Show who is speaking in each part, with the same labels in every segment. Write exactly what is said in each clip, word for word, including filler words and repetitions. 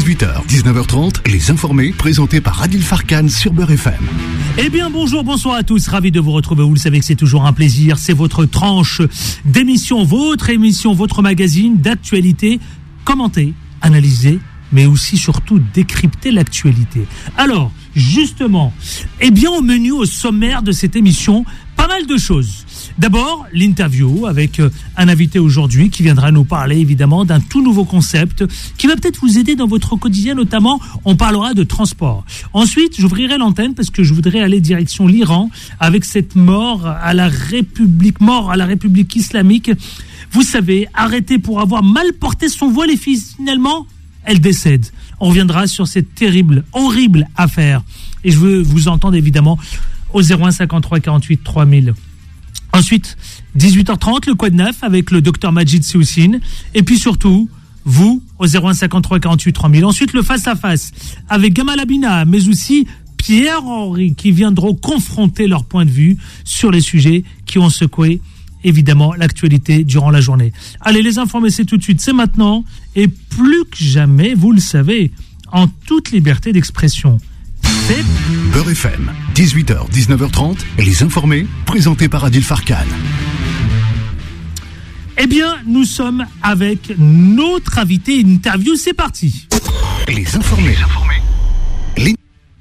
Speaker 1: dix-huit heures, dix-neuf heures trente, Les Informés, présentés par Adil Farkan sur Beurre F M.
Speaker 2: Eh bien, bonjour, bonsoir à tous. Ravi de vous retrouver. Vous le savez que c'est toujours un plaisir. C'est votre tranche d'émission, votre émission, votre magazine d'actualité, commenter, analyser, mais aussi surtout décrypter l'actualité. Alors, justement, eh bien, au menu, au sommaire de cette émission, pas mal de choses. D'abord, l'interview avec un invité aujourd'hui qui viendra nous parler évidemment d'un tout nouveau concept qui va peut-être vous aider dans votre quotidien, notamment on parlera de transport. Ensuite, j'ouvrirai l'antenne parce que je voudrais aller direction l'Iran avec cette mort à la République, mort à la République islamique. Vous savez, arrêtée pour avoir mal porté son voile et finalement, elle décède. On reviendra sur cette terrible, horrible affaire. Et je veux vous entendre évidemment au zéro un cinquante-trois quarante-huit trois mille. Ensuite, dix-huit heures trente, le Quad neuf avec le docteur Majid Sioussine. Et puis surtout, vous, au zéro un cinquante-trois quarante-huit trois mille. Ensuite, le face-à-face avec Gamal Abina, mais aussi Pierre-Henri, qui viendront confronter leur point de vue sur les sujets qui ont secoué, évidemment, l'actualité durant la journée. Allez, les informer, c'est tout de suite, c'est maintenant. Et plus que jamais, vous le savez, en toute liberté d'expression. C'est
Speaker 1: Beurre F M, dix-huit heures, dix-neuf heures trente, Les Informés, présentés par Adil Farkan.
Speaker 2: Eh bien, nous sommes avec notre invité interview, c'est parti.
Speaker 1: Les Informés. Les Informés. Les...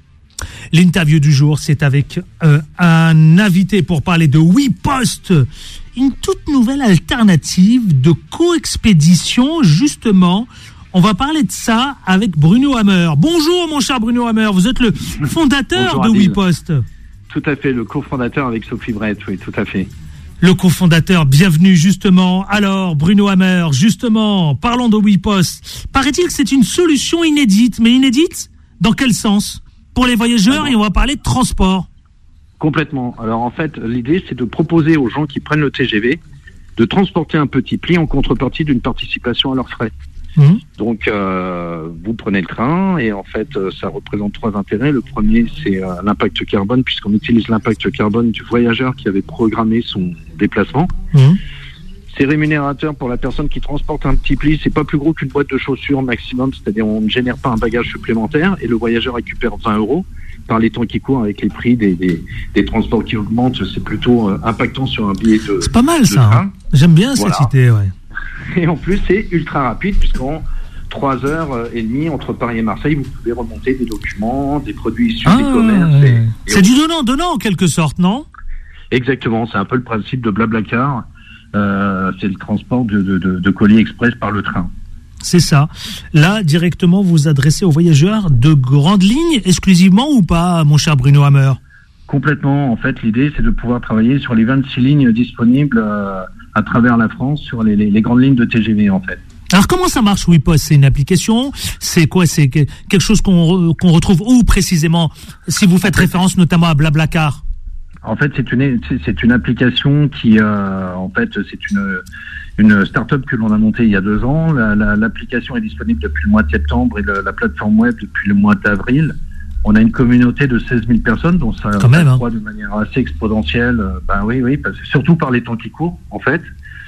Speaker 2: L'interview du jour, c'est avec euh, un invité pour parler de WePost, une toute nouvelle alternative de coexpédition, justement. On va parler de ça avec Bruno Hammer. Bonjour mon cher Bruno Hammer, vous êtes le fondateur
Speaker 3: Bonjour,
Speaker 2: de
Speaker 3: Adil.
Speaker 2: WePost.
Speaker 3: Tout à fait, le cofondateur avec Sophie Brett, oui, tout à fait.
Speaker 2: Le cofondateur, bienvenue justement. Alors Bruno Hammer, justement, parlons de WePost. Paraît-il que c'est une solution inédite, mais inédite dans quel sens? Pour les voyageurs, ah et on va parler de transport.
Speaker 3: Complètement. Alors en fait, l'idée c'est de proposer aux gens qui prennent le T G V de transporter un petit pli en contrepartie d'une participation à leurs frais. Mmh. Donc, euh, vous prenez le train et en fait, euh, ça représente trois intérêts. Le premier, c'est euh, l'impact carbone, puisqu'on utilise l'impact carbone du voyageur qui avait programmé son déplacement. Mmh. C'est rémunérateur pour la personne qui transporte un petit pli. C'est pas plus gros qu'une boîte de chaussures maximum, c'est-à-dire on ne génère pas un bagage supplémentaire et le voyageur récupère vingt euros. Par les temps qui courent avec les prix des, des, des transports qui augmentent, c'est plutôt euh, impactant sur un billet de
Speaker 2: C'est pas mal ça,
Speaker 3: train.
Speaker 2: Hein. J'aime bien
Speaker 3: voilà.
Speaker 2: cette idée, ouais.
Speaker 3: Et en plus, c'est ultra rapide, puisqu'en trois heures et demie entre Paris et Marseille, vous pouvez remonter des documents, des produits issus
Speaker 2: ah,
Speaker 3: des commerces. Et, et
Speaker 2: c'est du donnant-donnant en quelque sorte, non?
Speaker 3: Exactement, c'est un peu le principe de Blablacar. Euh, c'est le transport de, de, de, de colis express par le train.
Speaker 2: C'est ça. Là, directement, vous vous adressez aux voyageurs de grandes lignes exclusivement ou pas, mon cher Bruno Hammer?
Speaker 3: Complètement. En fait, l'idée, c'est de pouvoir travailler sur les vingt-six lignes disponibles euh, à travers la France, sur les, les, les grandes lignes de T G V, en fait.
Speaker 2: Alors, comment ça marche, WePost? C'est une application? C'est quoi? C'est quelque chose qu'on, qu'on retrouve où, précisément, si vous faites référence notamment à Blablacar?
Speaker 3: En fait, c'est une, c'est une application qui, euh, en fait, c'est une, une start-up que l'on a montée il y a deux ans. La, la, l'application est disponible depuis le mois de septembre et le, la plateforme web depuis le mois d'avril. On a une communauté de seize mille personnes, dont ça croît hein. de manière assez exponentielle. Ben oui, oui, parce, surtout par les temps qui courent, en fait.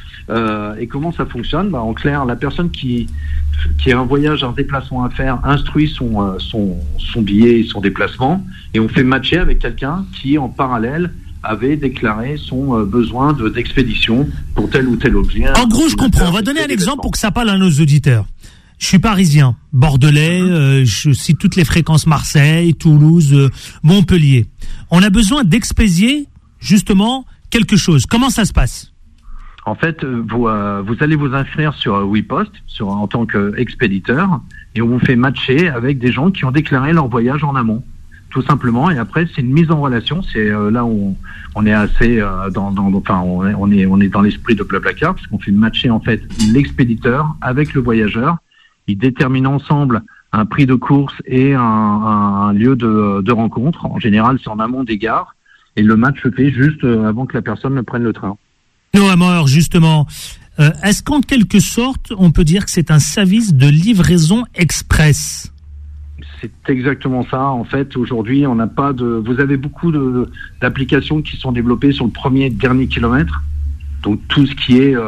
Speaker 3: Euh, et comment ça fonctionne? Ben, en clair, la personne qui, qui a un voyage, un déplacement à faire, instruit son, euh, son, son billet et son déplacement, et on fait matcher avec quelqu'un qui, en parallèle, avait déclaré son euh, besoin de, d'expédition pour tel ou tel objet.
Speaker 2: En gros, je comprends. On va donner un exemple pour que ça parle à nos auditeurs. Je suis parisien, bordelais, euh, je cite toutes les fréquences Marseille, Toulouse, euh, Montpellier. On a besoin d'expédier, justement, quelque chose. Comment ça se passe?
Speaker 3: En fait, vous, euh, vous allez vous inscrire sur WePost sur, en tant qu'expéditeur et on vous fait matcher avec des gens qui ont déclaré leur voyage en amont, tout simplement. Et après, c'est une mise en relation. C'est euh, là où on, on est assez euh, dans, dans, enfin, on est, on est, on est dans l'esprit de Blablacar parce qu'on fait matcher en fait l'expéditeur avec le voyageur. Ils déterminent ensemble un prix de course et un, un, un lieu de, de rencontre. En général, c'est en amont des gares et le match se fait juste avant que la personne ne prenne le train.
Speaker 2: No Hammer, justement, euh, est-ce qu'en quelque sorte, on peut dire que c'est un service de livraison express?
Speaker 3: C'est exactement ça. En fait, aujourd'hui, on n'a pas de. Vous avez beaucoup de d'applications qui sont développées sur le premier et dernier kilomètre. Donc tout ce qui est euh,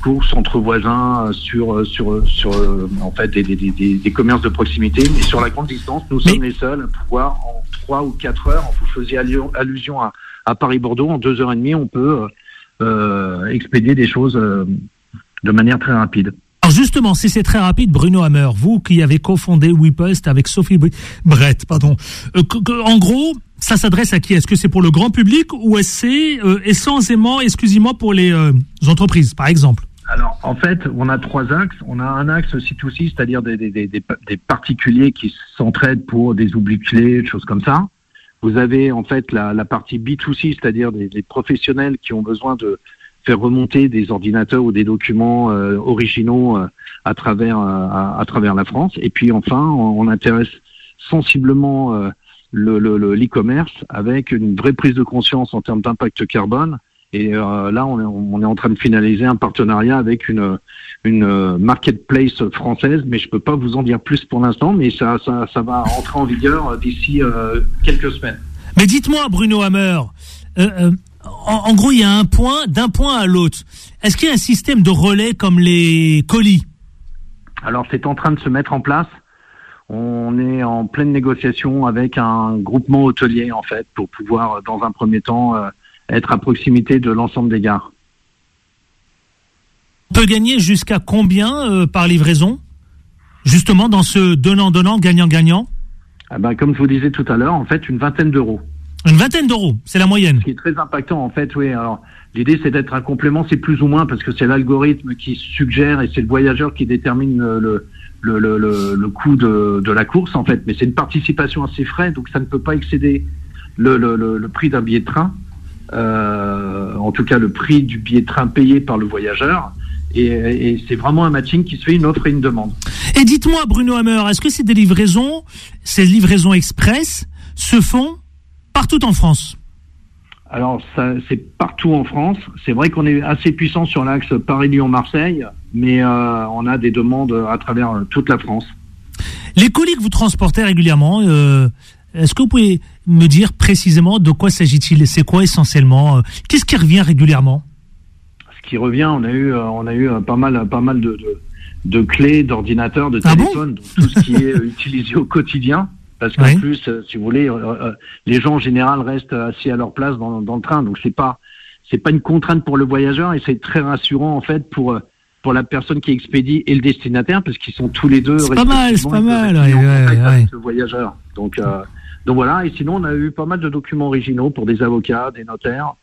Speaker 3: courses entre voisins sur sur sur en fait des, des, des, des commerces de proximité, mais sur la grande distance, nous mais... sommes les seuls à pouvoir en trois ou quatre heures. Vous faisiez allusion à, à Paris-Bordeaux, en deux heures et demie, on peut euh, expédier des choses euh, de manière très rapide.
Speaker 2: Alors justement, si c'est très rapide, Bruno Hammer, vous qui avez cofondé WePost avec Sophie Brett, pardon, euh, en gros, ça s'adresse à qui? Est-ce que c'est pour le grand public ou est-ce c'est euh, essentiellement, exclusivement pour les euh, entreprises, par exemple?
Speaker 3: Alors, en fait, on a trois axes. On a un axe C deux C, c'est-à-dire des, des, des, des particuliers qui s'entraident pour des oublis clés, des choses comme ça. Vous avez en fait la, la partie B deux C, c'est-à-dire des, des professionnels qui ont besoin de faire remonter des ordinateurs ou des documents euh, originaux euh, à travers euh, à, à travers la France. Et puis enfin, on, on intéresse sensiblement euh, le, le, le, l'e-commerce avec une vraie prise de conscience en termes d'impact carbone. Et euh, là, on est, on est en train de finaliser un partenariat avec une une marketplace française, mais je peux pas vous en dire plus pour l'instant, mais ça ça, ça va entrer en vigueur d'ici euh, quelques semaines.
Speaker 2: Mais dites-moi, Bruno Hammer, euh, euh, en, en gros, il y a un point d'un point à l'autre. Est-ce qu'il y a un système de relais comme les colis?
Speaker 3: Alors, c'est en train de se mettre en place. On est en pleine négociation avec un groupement hôtelier, en fait, pour pouvoir, dans un premier temps, euh, être à proximité de l'ensemble des gares.
Speaker 2: On peut gagner jusqu'à combien euh, par livraison? Justement, dans ce donnant-donnant, gagnant-gagnant?
Speaker 3: Ah ben, comme je vous disais tout à l'heure, en fait, une vingtaine d'euros.
Speaker 2: Une vingtaine d'euros, c'est la moyenne.
Speaker 3: Ce qui est très impactant, en fait, oui. Alors, l'idée, c'est d'être un complément, c'est plus ou moins, parce que c'est l'algorithme qui suggère et c'est le voyageur qui détermine le, le, le, le, le coût de, de la course, en fait. Mais c'est une participation à ses frais, donc ça ne peut pas excéder le, le, le, le prix d'un billet de train. Euh, en tout cas, le prix du billet de train payé par le voyageur. Et, et c'est vraiment un matching qui se fait, une offre et une demande.
Speaker 2: Et dites-moi, Bruno Hammer, est-ce que ces des livraisons, ces livraisons express, se font partout en France?
Speaker 3: Alors, ça, c'est partout en France. C'est vrai qu'on est assez puissant sur l'axe Paris-Lyon-Marseille, mais euh, on a des demandes à travers toute la France.
Speaker 2: Les colis que vous transportez régulièrement, euh, est-ce que vous pouvez me dire précisément de quoi s'agit-il? C'est quoi essentiellement? euh, Qu'est-ce qui revient régulièrement?
Speaker 3: Ce qui revient, on a eu, on a eu pas mal, pas mal de, de, de clés, d'ordinateurs, de téléphones, ah bon donc tout ce qui est utilisé au quotidien. Parce qu'en oui. plus, euh, si vous voulez, euh, euh, les gens en général restent assis à leur place dans, dans le train, donc c'est pas, c'est pas une contrainte pour le voyageur et c'est très rassurant en fait pour pour la personne qui expédie et le destinataire, parce qu'ils sont tous les deux.
Speaker 2: C'est pas mal, c'est pas mal, ouais,
Speaker 3: ouais,
Speaker 2: ouais,
Speaker 3: avec le voyageur. Donc euh, donc voilà. Et sinon, on a eu pas mal de documents originaux pour des avocats, des notaires,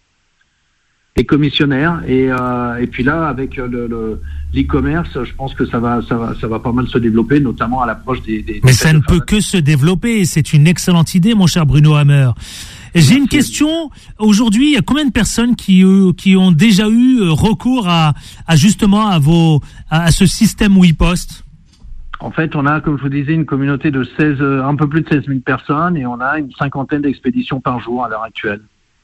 Speaker 3: des commissionnaires, et euh, et puis là, avec le, le l'e-commerce, je pense que ça va, ça va, ça va pas mal se développer, notamment à l'approche des. des
Speaker 2: Mais ça ne peut que se développer. C'est une excellente idée, mon cher Bruno Hammer. J'ai une question. Aujourd'hui, il y a combien de personnes qui euh, qui ont déjà eu recours à, à justement à vos à, à ce système WePost?
Speaker 3: En fait, on a, comme je vous disais, une communauté de seize, un peu plus de seize mille personnes, et on a une cinquantaine d'expéditions par jour à l'heure actuelle.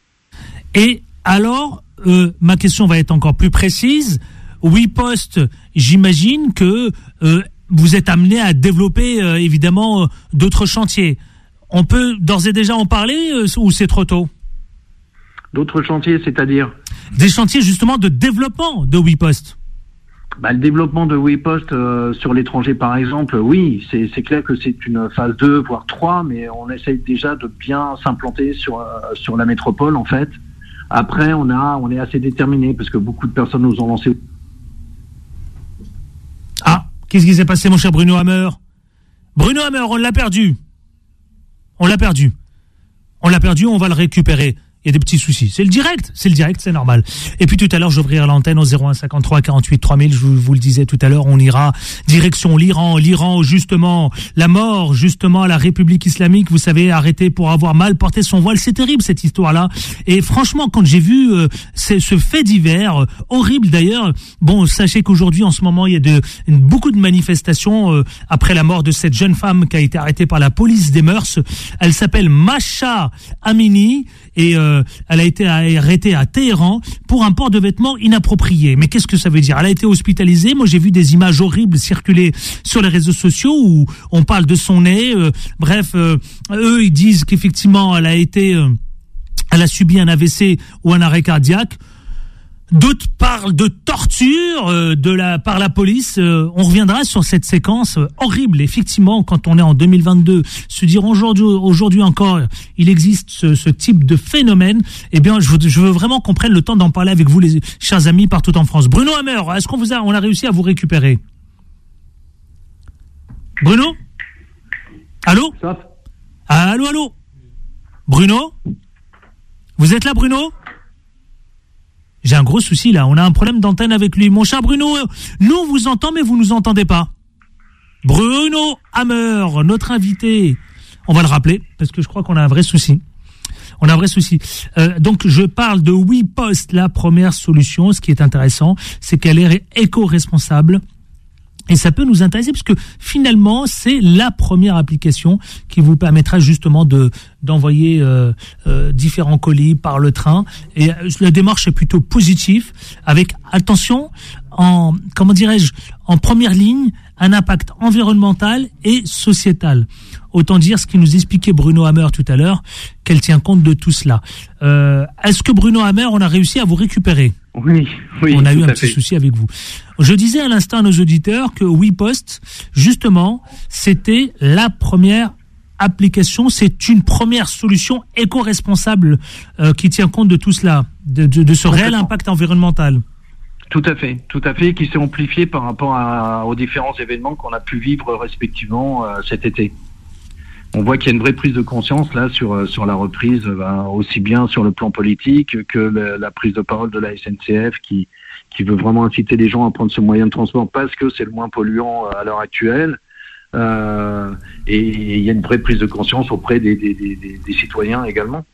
Speaker 2: Et alors, euh, ma question va être encore plus précise. WePost, j'imagine que euh, vous êtes amené à développer euh, évidemment euh, d'autres chantiers. On peut d'ores et déjà en parler euh, ou c'est trop tôt?
Speaker 3: D'autres chantiers, c'est-à-dire?
Speaker 2: Des chantiers justement de développement de WePost.
Speaker 3: Bah, le développement de WePost euh, sur l'étranger, par exemple, oui, c'est, c'est clair que c'est une phase deux, voire trois, mais on essaye déjà de bien s'implanter sur euh, sur la métropole, en fait. Après, on a, on est assez déterminé parce que beaucoup de personnes nous ont lancé.
Speaker 2: Ah, qu'est-ce qui s'est passé, mon cher Bruno Hammer? Bruno Hammer, on l'a perdu. On l'a perdu. On l'a perdu, on va le récupérer. Il y a des petits soucis. C'est le direct, c'est le direct, c'est normal. Et puis tout à l'heure, j'ouvrirai l'antenne au zéro un cinquante-trois quarante-huit trois mille. Je vous le disais tout à l'heure, on ira direction l'Iran. L'Iran, justement, la mort, justement, à la République islamique. Vous savez, arrêté pour avoir mal porté son voile. C'est terrible, cette histoire-là. Et franchement, quand j'ai vu euh, ce fait divers, euh, horrible d'ailleurs, bon, sachez qu'aujourd'hui, en ce moment, il y a de, une, beaucoup de manifestations euh, après la mort de cette jeune femme qui a été arrêtée par la police des mœurs. Elle s'appelle Masha Amini. Et euh, elle a été arrêtée à Téhéran pour un port de vêtements inapproprié. Mais qu'est-ce que ça veut dire? Elle a été hospitalisée. Moi, j'ai vu des images horribles circuler sur les réseaux sociaux où on parle de son nez. Euh, bref, euh, eux, ils disent qu'effectivement, elle a été, euh, elle a subi un A V C ou un arrêt cardiaque. D'autres parlent de torture euh, de la par la police. Euh, on reviendra sur cette séquence euh, horrible. Effectivement, quand on est en deux mille vingt-deux, se dire aujourd'hui, aujourd'hui encore, il existe ce, ce type de phénomène. Eh bien, je veux, je veux vraiment qu'on prenne le temps d'en parler avec vous, les chers amis, partout en France. Bruno Hammer, est-ce qu'on vous a, on a réussi à vous récupérer? Bruno? Allô? Allô, allô? Bruno? Vous êtes là, Bruno? J'ai un gros souci là, on a un problème d'antenne avec lui. Mon cher Bruno, nous on vous entend mais vous nous entendez pas. Bruno Hammer, notre invité. On va le rappeler parce que je crois qu'on a un vrai souci. On a un vrai souci. Euh, donc je parle de WePost, la première solution. Ce qui est intéressant, c'est qu'elle est éco-responsable. Et ça peut nous intéresser parce que finalement, c'est la première application qui vous permettra justement de d'envoyer euh, euh, différents colis par le train. Et euh, la démarche est plutôt positive, avec attention, en comment dirais-je, en première ligne, un impact environnemental et sociétal. Autant dire ce qui nous expliquait Bruno Hammer tout à l'heure, qu'elle tient compte de tout cela. Euh, est-ce que Bruno Hammer, on a réussi à vous récupérer ?
Speaker 3: Oui, oui.
Speaker 2: On a eu un petit
Speaker 3: fait.
Speaker 2: souci avec vous. Je disais à l'instant à nos auditeurs que WePost, justement, c'était la première application, c'est une première solution éco-responsable euh, qui tient compte de tout cela, de, de, de ce réel impact environnemental.
Speaker 3: Tout à fait, tout à fait, qui s'est amplifié par rapport à, aux différents événements qu'on a pu vivre respectivement euh, cet été. On voit qu'il y a une vraie prise de conscience là sur sur la reprise, ben, aussi bien sur le plan politique que le, la prise de parole de la S N C F qui qui veut vraiment inciter les gens à prendre ce moyen de transport parce que c'est le moins polluant à l'heure actuelle. Euh, et il y a une vraie prise de conscience auprès des des, des, des citoyens également.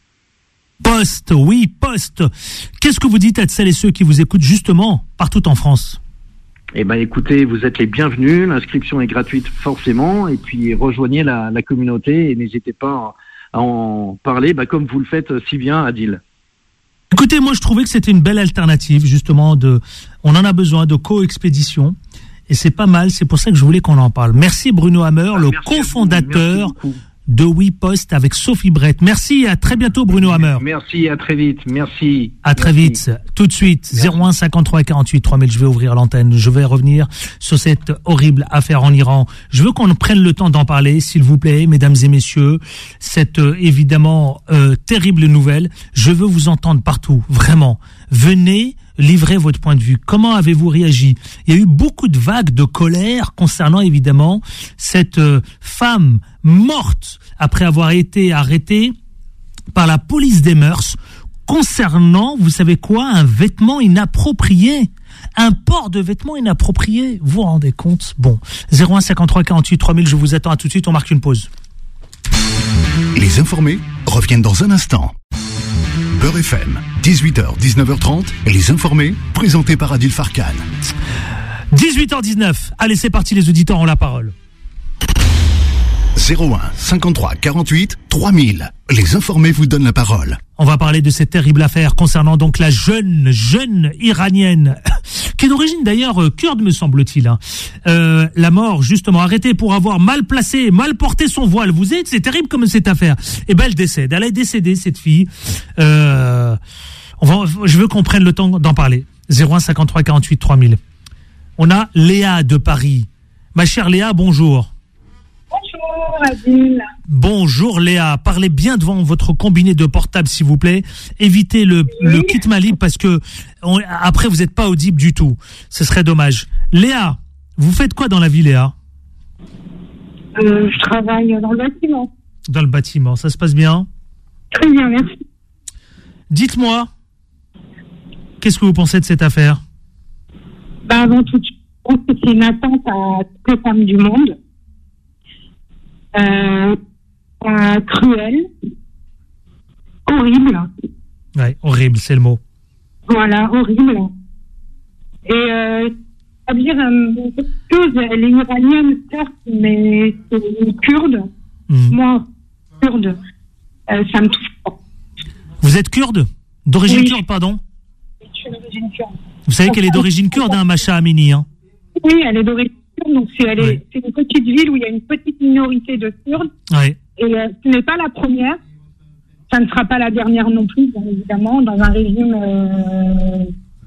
Speaker 2: Poste, oui, Poste. Qu'est-ce que vous dites à celles et ceux qui vous écoutent justement partout en France ?
Speaker 3: Eh ben, écoutez, vous êtes les bienvenus. L'inscription est gratuite forcément, et puis rejoignez la, la communauté et n'hésitez pas à en parler, bah, comme vous le faites si bien, Adil.
Speaker 2: Écoutez, moi je trouvais que c'était une belle alternative, justement. De, on en a besoin de co-expédition, et c'est pas mal. C'est pour ça que je voulais qu'on en parle. Merci Bruno Hammer, ah, le cofondateur de WePost avec Sophie Brett. Merci et à très bientôt Bruno Hammer.
Speaker 3: Merci, à très vite. Merci.
Speaker 2: À très
Speaker 3: Merci.
Speaker 2: vite. Tout de suite. Merci. zéro un cinquante-trois quarante-huit trois mille. Je vais ouvrir l'antenne. Je vais revenir sur cette horrible affaire en Iran. Je veux qu'on prenne le temps d'en parler, s'il vous plaît, mesdames et messieurs. Cette euh, évidemment euh, terrible nouvelle. Je veux vous entendre partout. Vraiment. Venez livrer votre point de vue. Comment avez-vous réagi ? Il y a eu beaucoup de vagues de colère concernant évidemment cette euh, femme morte après avoir été arrêtée par la police des mœurs concernant, vous savez quoi, un vêtement inapproprié. Un port de vêtements inapproprié. Vous vous rendez compte ? Bon, zéro un cinquante-trois quarante-huit trois mille, je vous attends à tout de suite, on marque une pause.
Speaker 1: Les informés reviennent dans un instant. Beurre F M, dix-huit heures dix-neuf heures trente, Les informés, présentés par Adil Farkan.
Speaker 2: dix-huit heures dix-neuf, allez c'est parti, les auditeurs ont la parole.
Speaker 1: zéro un cinquante-trois quarante-huit trois mille, Les informés vous donnent la parole.
Speaker 2: On va parler de cette terrible affaire concernant donc la jeune, jeune iranienne, qui est d'origine d'ailleurs kurde me semble-t-il. Hein. Euh, la mort justement, arrêtée pour avoir mal placé, mal porté son voile. Vous êtes, c'est terrible comme cette affaire. Et ben elle décède, elle est décédée cette fille. Euh, on va, je veux qu'on prenne le temps d'en parler. zéro un cinquante-trois quarante-huit trois mille. On a Léa de Paris. Ma chère Léa, bonjour.
Speaker 4: Bonjour Adil.
Speaker 2: Bonjour Léa, parlez bien devant votre combiné de portable s'il vous plaît. Évitez le, oui. le kit Malib parce que on, après vous n'êtes pas audible du tout. Ce serait dommage. Léa, vous faites quoi dans la vie Léa ?
Speaker 4: euh, Je travaille dans le bâtiment.
Speaker 2: Dans le bâtiment, ça se passe bien ?
Speaker 4: Très bien, merci.
Speaker 2: Dites-moi, qu'est-ce que vous pensez de cette affaire ?
Speaker 4: Bah, avant tout, je pense que c'est une attente à toutes les femmes du monde. Euh, euh, cruel, horrible.
Speaker 2: Ouais, horrible, c'est le mot.
Speaker 4: Voilà, horrible. Et euh, à dire euh, cette chose, elle est iranienne, certes, mais c'est une kurde. Mmh. Moi, kurde, euh, ça me touche pas.
Speaker 2: Vous êtes kurde ? D'origine
Speaker 4: oui.
Speaker 2: kurde, pardon ?
Speaker 4: Je suis d'origine kurde.
Speaker 2: Vous savez qu'elle est d'origine kurde, hein, Macha Amini, hein ?
Speaker 4: Oui, elle est d'origine. Donc c'est, elle est, oui. c'est une petite ville où il y a une petite minorité de Kurdes.
Speaker 2: Oui.
Speaker 4: Et euh, ce n'est pas la première. Ça ne sera pas la dernière non plus, bien évidemment, dans un régime euh,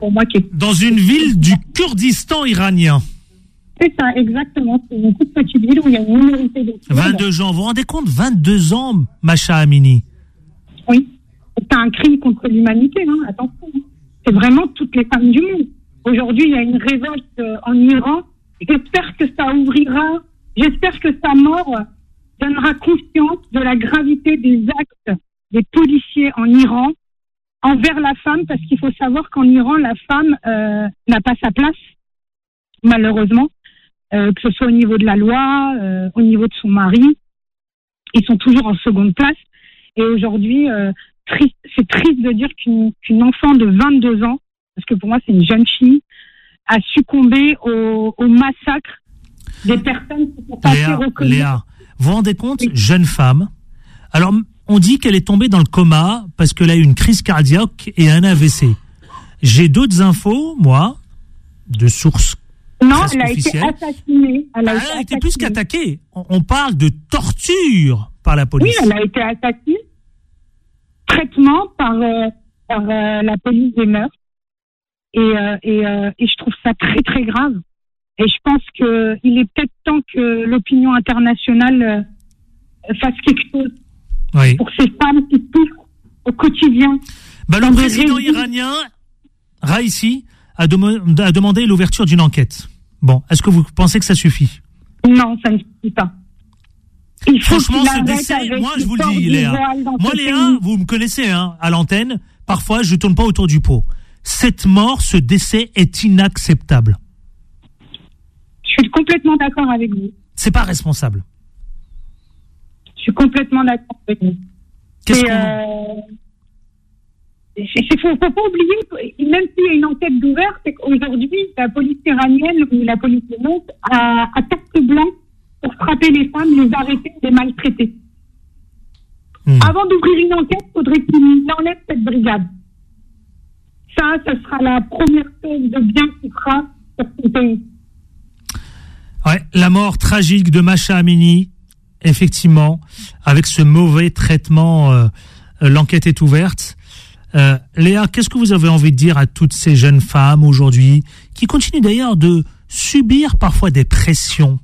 Speaker 4: pour moi qui est...
Speaker 2: Dans une ville du Kurdistan iranien.
Speaker 4: C'est ça, exactement. C'est une toute petite ville où il y a une minorité de Kurdes.
Speaker 2: vingt-deux gens, vous vous rendez compte? vingt-deux ans, Masha Amini.
Speaker 4: Oui, c'est un crime contre l'humanité, hein, attention. C'est vraiment toutes les femmes du monde. Aujourd'hui, il y a une révolte euh, en Iran. J'espère que ça ouvrira, j'espère que sa mort donnera conscience de la gravité des actes des policiers en Iran envers la femme, parce qu'il faut savoir qu'en Iran, la femme euh, n'a pas sa place, malheureusement, euh, que ce soit au niveau de la loi, euh, au niveau de son mari. Ils sont toujours en seconde place. Et aujourd'hui, euh, triste, c'est triste de dire qu'une, qu'une enfant de vingt-deux ans, parce que pour moi c'est une jeune fille, a succombé au, au massacre des personnes qui sont pas
Speaker 2: Léa,
Speaker 4: reconnues.
Speaker 2: Léa, vous vous rendez compte,
Speaker 4: Oui.
Speaker 2: jeune femme. Alors, on dit qu'elle est tombée dans le coma parce qu'elle a eu une crise cardiaque et un A V C. J'ai d'autres infos, moi, de sources
Speaker 4: Non,
Speaker 2: presque
Speaker 4: elle a été
Speaker 2: officielles.
Speaker 4: assassinée. Elle a
Speaker 2: Ah,
Speaker 4: été
Speaker 2: elle était plus
Speaker 4: assassinée.
Speaker 2: qu'attaquée. On, on parle de torture par la
Speaker 4: Oui,
Speaker 2: police.
Speaker 4: elle a été assassinée. Traitement par, euh, par euh, la police des mœurs. Et, euh, et, euh, et je trouve ça très très grave. Et je pense que il est peut-être temps que l'opinion internationale euh, fasse quelque chose
Speaker 2: Oui.
Speaker 4: pour ces femmes qui souffrent au quotidien.
Speaker 2: Bah, le
Speaker 4: Dans des
Speaker 2: président
Speaker 4: régimes-
Speaker 2: iranien, Raisi, a, dem- a demandé l'ouverture d'une enquête. Bon, est-ce que vous pensez que ça suffit?
Speaker 4: Non, ça ne suffit pas. Il faut
Speaker 2: Franchement,
Speaker 4: qu'il
Speaker 2: ce
Speaker 4: arrête
Speaker 2: décès,
Speaker 4: avec
Speaker 2: moi, je vous
Speaker 4: port
Speaker 2: le dis,
Speaker 4: du
Speaker 2: Léa.
Speaker 4: voile dans
Speaker 2: Moi,
Speaker 4: ce
Speaker 2: Léa,
Speaker 4: pays.
Speaker 2: vous me connaissez, hein, à l'antenne. Parfois, je tourne pas autour du pot. Cette mort, ce décès est inacceptable.
Speaker 4: Je suis complètement d'accord avec vous.
Speaker 2: C'est pas responsable.
Speaker 4: Je suis complètement d'accord avec vous.
Speaker 2: Qu'est-ce
Speaker 4: Et,
Speaker 2: qu'on...
Speaker 4: euh, Il ne faut, faut pas oublier, que même s'il y a une enquête d'ouvert, c'est qu'aujourd'hui, la police iranienne ou la police de Nantes a, a carte blanche pour frapper les femmes, les arrêter, les maltraiter.
Speaker 2: Hmm.
Speaker 4: Avant d'ouvrir une enquête, il faudrait qu'il enlève cette brigade. Ça, ce sera la première chose de bien qu'il fera sur ce pays.
Speaker 2: Ouais, la mort tragique de Masha Amini, effectivement, avec ce mauvais traitement, euh, euh, l'enquête est ouverte. Euh, Léa, qu'est-ce que vous avez envie de dire à toutes ces jeunes femmes aujourd'hui, qui continuent d'ailleurs de subir parfois des pressions?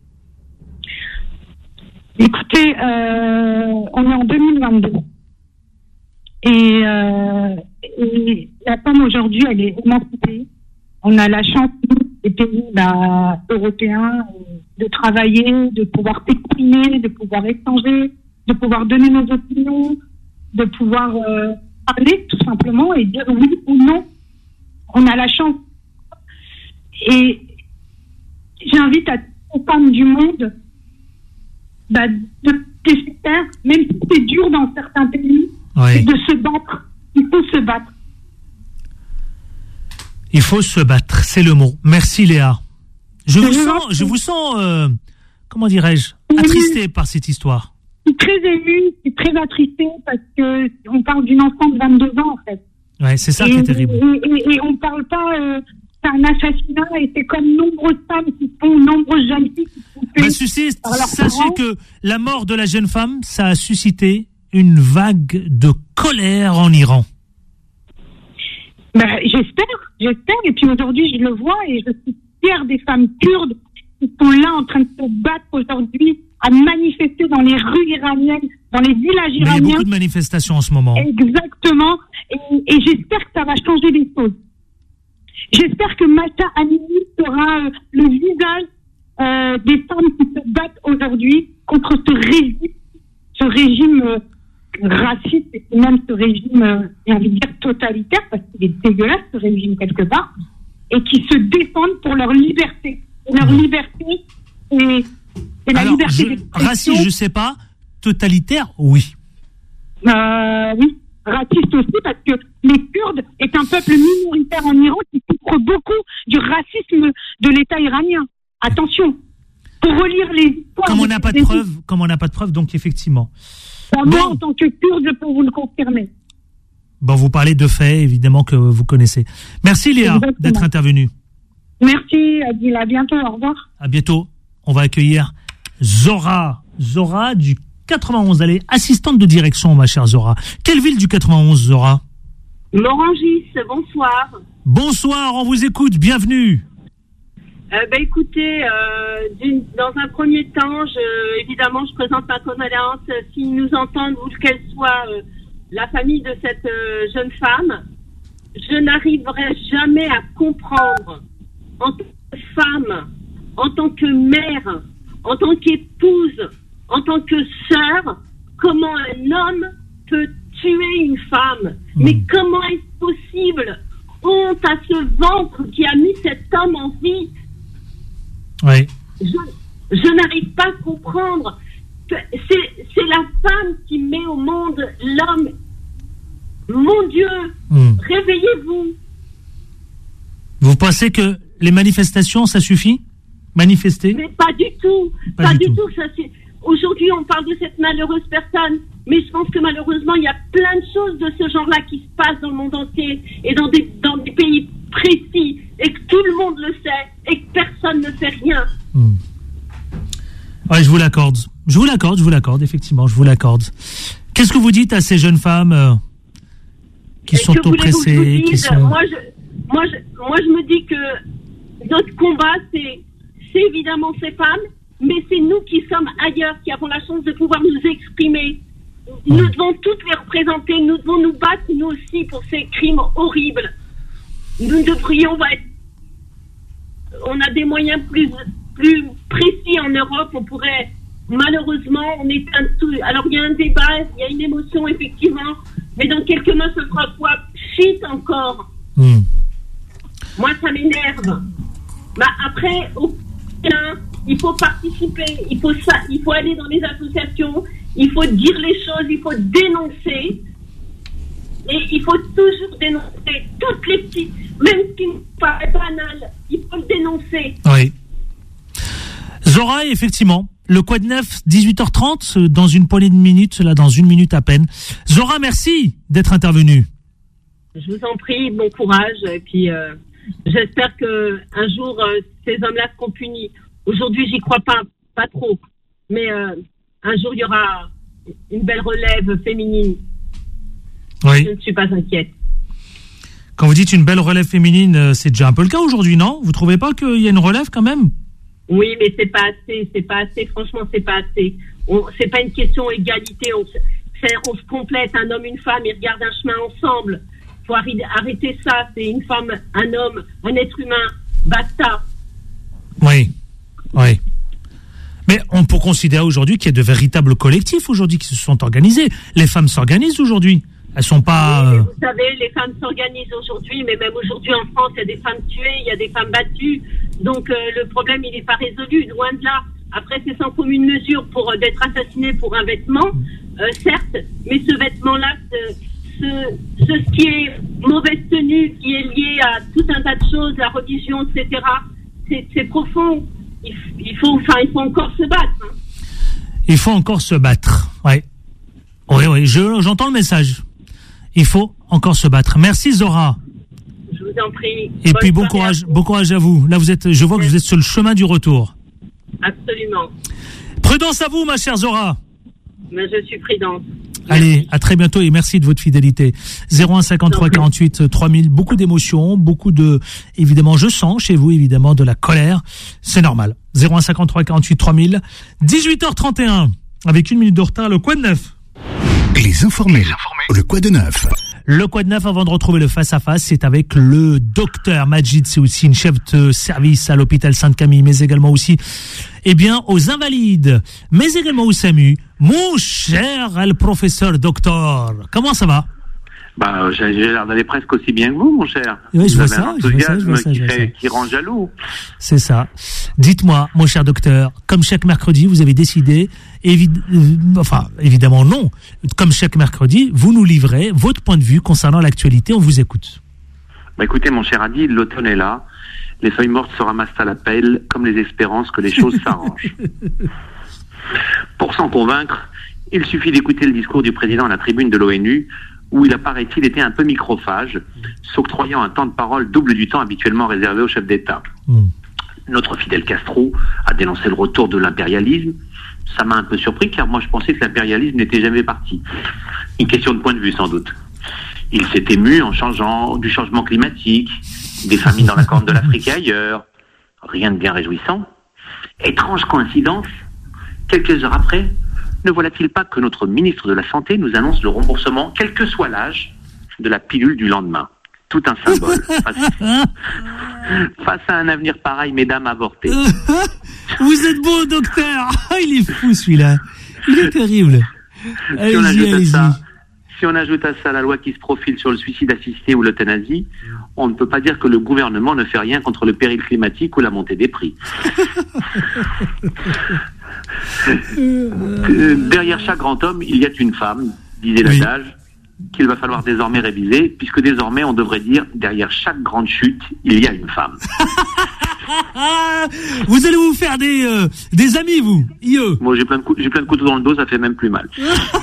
Speaker 4: Écoutez, euh, on est en deux mille vingt-deux. Et, euh, et la femme aujourd'hui, elle est émancipée. On a la chance, des pays bah, européens, de travailler, de pouvoir s'exprimer, de pouvoir échanger, de pouvoir donner nos opinions, de pouvoir euh, parler tout simplement et dire oui ou non. On a la chance. Et j'invite à toutes les femmes du monde bah, de se faire, même si c'est dur dans certains pays,
Speaker 2: Oui.
Speaker 4: de se battre. Il faut se battre.
Speaker 2: Il faut se battre, c'est le mot. Merci Léa. Je
Speaker 4: Je
Speaker 2: vous
Speaker 4: vous
Speaker 2: sens,
Speaker 4: en prie.
Speaker 2: je vous sens, euh, comment dirais-je,
Speaker 4: Oui.
Speaker 2: attristé par cette histoire.
Speaker 4: Je suis très émue, je suis très attristée parce que on parle d'une enfant de vingt-deux ans en fait.
Speaker 2: Ouais, c'est ça
Speaker 4: et,
Speaker 2: qui est terrible.
Speaker 4: Et, et, et on parle pas euh, d'un assassinat et c'est comme nombreuses femmes qui font, nombreuses jeunes filles qui sont
Speaker 2: Bah,
Speaker 4: tuées
Speaker 2: suscite,
Speaker 4: par leurs
Speaker 2: sachez
Speaker 4: parents.
Speaker 2: que la mort de la jeune femme, ça a suscité une vague de colère en Iran.
Speaker 4: Ben, j'espère, j'espère. Et puis aujourd'hui, je le vois et je suis fière des femmes kurdes qui sont là en train de se battre aujourd'hui, à manifester dans les rues iraniennes, dans les villages
Speaker 2: Mais il y a
Speaker 4: iraniens.
Speaker 2: beaucoup de manifestations en ce moment.
Speaker 4: Exactement. Et, et j'espère que ça va changer les choses. J'espère que Masha Amini sera euh, le visage euh, des femmes qui se battent aujourd'hui contre ce régime, ce régime euh, raciste et même ce régime, euh, j'ai envie de dire totalitaire, parce qu'il est dégueulasse ce régime quelque part, et qui se défendent pour leur liberté. Et leur
Speaker 2: Mmh.
Speaker 4: liberté, c'est, c'est la
Speaker 2: Alors,
Speaker 4: liberté
Speaker 2: je,
Speaker 4: d'expression.
Speaker 2: raciste, je sais pas. Totalitaire, oui.
Speaker 4: Euh, oui, raciste aussi, parce que les Kurdes est un peuple minoritaire en Iran qui souffre beaucoup du racisme de l'État iranien. Attention, pour relire les histoires...
Speaker 2: Comme on n'a pas de
Speaker 4: des-
Speaker 2: preuves, comme on n'a pas de preuves, donc effectivement.
Speaker 4: Moi,
Speaker 2: Bon.
Speaker 4: en tant que Kurde, je peux vous le confirmer.
Speaker 2: Bon, vous parlez de faits, évidemment, que vous connaissez. Merci Léa
Speaker 4: Exactement.
Speaker 2: d'être intervenue.
Speaker 4: Merci, Adil, à bientôt, au revoir.
Speaker 2: À bientôt. On va accueillir Zora. Zora du quatre-vingt-onze. Elle est assistante de direction, ma chère Zora. Quelle ville du quatre-vingt-onze, Zora?
Speaker 5: Morangis, bonsoir.
Speaker 2: Bonsoir, on vous écoute, bienvenue.
Speaker 5: Euh, bah, écoutez, euh, dans un premier temps, je, évidemment, je présente ma condoléance euh, s'ils nous entendent, où qu'elle soit, euh, la famille de cette euh, jeune femme. Je n'arriverai jamais à comprendre, en tant que femme, en tant que mère, en tant qu'épouse, en tant que sœur, comment un homme peut tuer une femme. Mmh. Mais comment est-ce possible? Honte à ce ventre qui a mis cet homme en vie.
Speaker 2: Oui.
Speaker 5: Je, je n'arrive pas à comprendre. Que c'est, c'est la femme qui met au monde l'homme. Mon Dieu, mmh. réveillez-vous.
Speaker 2: Vous pensez que les manifestations, ça suffit? Manifester?
Speaker 5: Mais pas du tout. Pas, pas du, du tout. tout. Ça, c'est... Aujourd'hui, on parle de cette malheureuse personne, mais je pense que malheureusement, il y a plein de choses de ce genre-là qui se passent dans le monde entier et dans des, dans des pays précis, et que tout le monde le sait et que personne ne fait rien.
Speaker 2: Mmh. Ouais, je vous l'accorde. Je vous l'accorde, je vous l'accorde, effectivement, je vous l'accorde. Qu'est-ce que vous dites à ces jeunes femmes euh, qui et sont oppressées qui sont...
Speaker 5: moi, je, moi, je, moi, je me dis que notre combat, c'est, c'est évidemment ces femmes, mais c'est nous qui sommes ailleurs, qui avons la chance de pouvoir nous exprimer. Nous mmh. devons toutes les représenter, nous devons nous battre, nous aussi, pour ces crimes horribles. Nous devrions être... On a des moyens plus, plus précis en Europe, on pourrait... Malheureusement, on est un tout... Alors, il y a un débat, il y a une émotion, effectivement, mais dans quelques mois, ce sera quoi? Shit encore. Mmh. Moi, ça m'énerve. Bah, après, au il faut participer, il faut, ça, il faut aller dans les associations, il faut dire les choses, il faut dénoncer. Et il faut toujours dénoncer toutes les petites, même ce qui nous paraît banal, il faut le dénoncer.
Speaker 2: Oui. Zora, effectivement, le quoi de neuf, dix-huit heures trente, dans une poignée de minutes, là, dans une minute à peine. Zora, merci d'être intervenue.
Speaker 5: Je vous en prie, bon courage, et puis euh, j'espère que un jour euh, ces hommes-là seront punis. Aujourd'hui, j'y crois pas, pas trop, mais euh, un jour il y aura une belle relève féminine.
Speaker 2: Oui.
Speaker 5: Je ne suis pas inquiète.
Speaker 2: Quand vous dites une belle relève féminine, c'est déjà un peu le cas aujourd'hui, non? Vous trouvez pas qu'il y a une relève quand même?
Speaker 5: Oui, mais c'est pas assez, c'est pas assez. Franchement, c'est pas assez. On, c'est pas une question d'égalité. On, c'est, on se complète, un homme, une femme, ils regardent un chemin ensemble. Faut arrêter, arrêter ça. C'est une femme, un homme, un être humain. Basta.
Speaker 2: Oui, oui. Mais on peut considérer aujourd'hui qu'il y a de véritables collectifs aujourd'hui qui se sont organisés. Les femmes s'organisent aujourd'hui. Elles sont pas...
Speaker 5: Oui, vous savez, les femmes s'organisent aujourd'hui, mais même aujourd'hui en France, il y a des femmes tuées, il y a des femmes battues. Donc euh, le problème, il n'est pas résolu, loin de là. Après, c'est sans commune mesure pour euh, d'être assassiné pour un vêtement, euh, certes, mais ce vêtement-là, ce, ce, ce qui est mauvaise tenue, qui est lié à tout un tas de choses, la religion, et cetera, c'est, c'est profond. Il, il, faut, enfin, il faut encore se battre. Hein.
Speaker 2: Il faut encore se battre, oui. Oui, oui, je, j'entends le message. Il faut encore se battre. Merci Zora.
Speaker 5: Je vous en prie.
Speaker 2: Et Bonne puis bon courage, bon courage à vous. Là, vous êtes, je vois que vous êtes sur le chemin du retour.
Speaker 5: Absolument.
Speaker 2: Prudence à vous, ma chère Zora.
Speaker 5: Mais je suis prudente.
Speaker 2: Allez, merci. À très bientôt et merci de votre fidélité. zéro un cinquante-trois quarante-huit trois mille, beaucoup d'émotions, beaucoup de, évidemment, je sens chez vous, évidemment, de la colère. C'est normal. zéro un cinquante-trois quarante-huit trois mille, dix-huit heures trente et un, avec une minute de retard, le quoi de neuf?
Speaker 1: Les informés. Les informés. Le quoi de neuf.
Speaker 2: Le quoi de neuf, avant de retrouver le face-à-face, c'est avec le docteur Majid Seoussine, chef de service à l'hôpital Sainte-Camille, mais également aussi, eh bien, aux Invalides, mais également au SAMU. Mon cher, le professeur docteur, comment ça va?
Speaker 6: Bah, j'ai l'air d'aller presque aussi bien que vous, mon cher.
Speaker 2: Oui, je vois ça, je vois ça, je vois ça,
Speaker 6: qui,
Speaker 2: je vois
Speaker 6: fait,
Speaker 2: ça.
Speaker 6: qui rend jaloux.
Speaker 2: C'est ça. Dites-moi, mon cher docteur, comme chaque mercredi, vous avez décidé, évi- euh, enfin, évidemment non, comme chaque mercredi, vous nous livrez votre point de vue concernant l'actualité, on vous écoute.
Speaker 6: Bah, écoutez, mon cher Adi, l'automne est là, les feuilles mortes se ramassent à la pelle, comme les espérances que les choses s'arrangent. Pour s'en convaincre, il suffit d'écouter le discours du président à la tribune de l'ONU, où il a, paraît-il, été un peu microphage, s'octroyant un temps de parole double du temps habituellement réservé aux chefs d'État. Mmh. Notre Fidel Castro a dénoncé le retour de l'impérialisme. Ça m'a un peu surpris, car moi je pensais que l'impérialisme n'était jamais parti. Une question de point de vue, sans doute. Il s'est ému en changeant du changement climatique, des famines dans la corne de l'Afrique et ailleurs. Rien de bien réjouissant. Étrange coïncidence, quelques heures après, ne voilà-t-il pas que notre ministre de la Santé nous annonce le remboursement, quel que soit l'âge, de la pilule du lendemain. Tout un symbole. Face, face à un avenir pareil, mesdames avortées.
Speaker 2: Vous êtes beau, docteur. Il est fou, celui-là. Il est terrible.
Speaker 6: Si on, ajoute à ça, si on ajoute à ça la loi qui se profile sur le suicide assisté ou l'euthanasie, on ne peut pas dire que le gouvernement ne fait rien contre le péril climatique ou la montée des prix. euh, derrière chaque grand homme, il y a une femme, disait
Speaker 2: oui.
Speaker 6: l'adage, qu'il va falloir désormais réviser, puisque désormais on devrait dire derrière chaque grande chute, il y a une femme.
Speaker 2: Vous allez vous faire des euh, des amis, vous, I E.
Speaker 6: Moi, j'ai plein de cou- j'ai plein de couteaux dans le dos, ça fait même plus mal.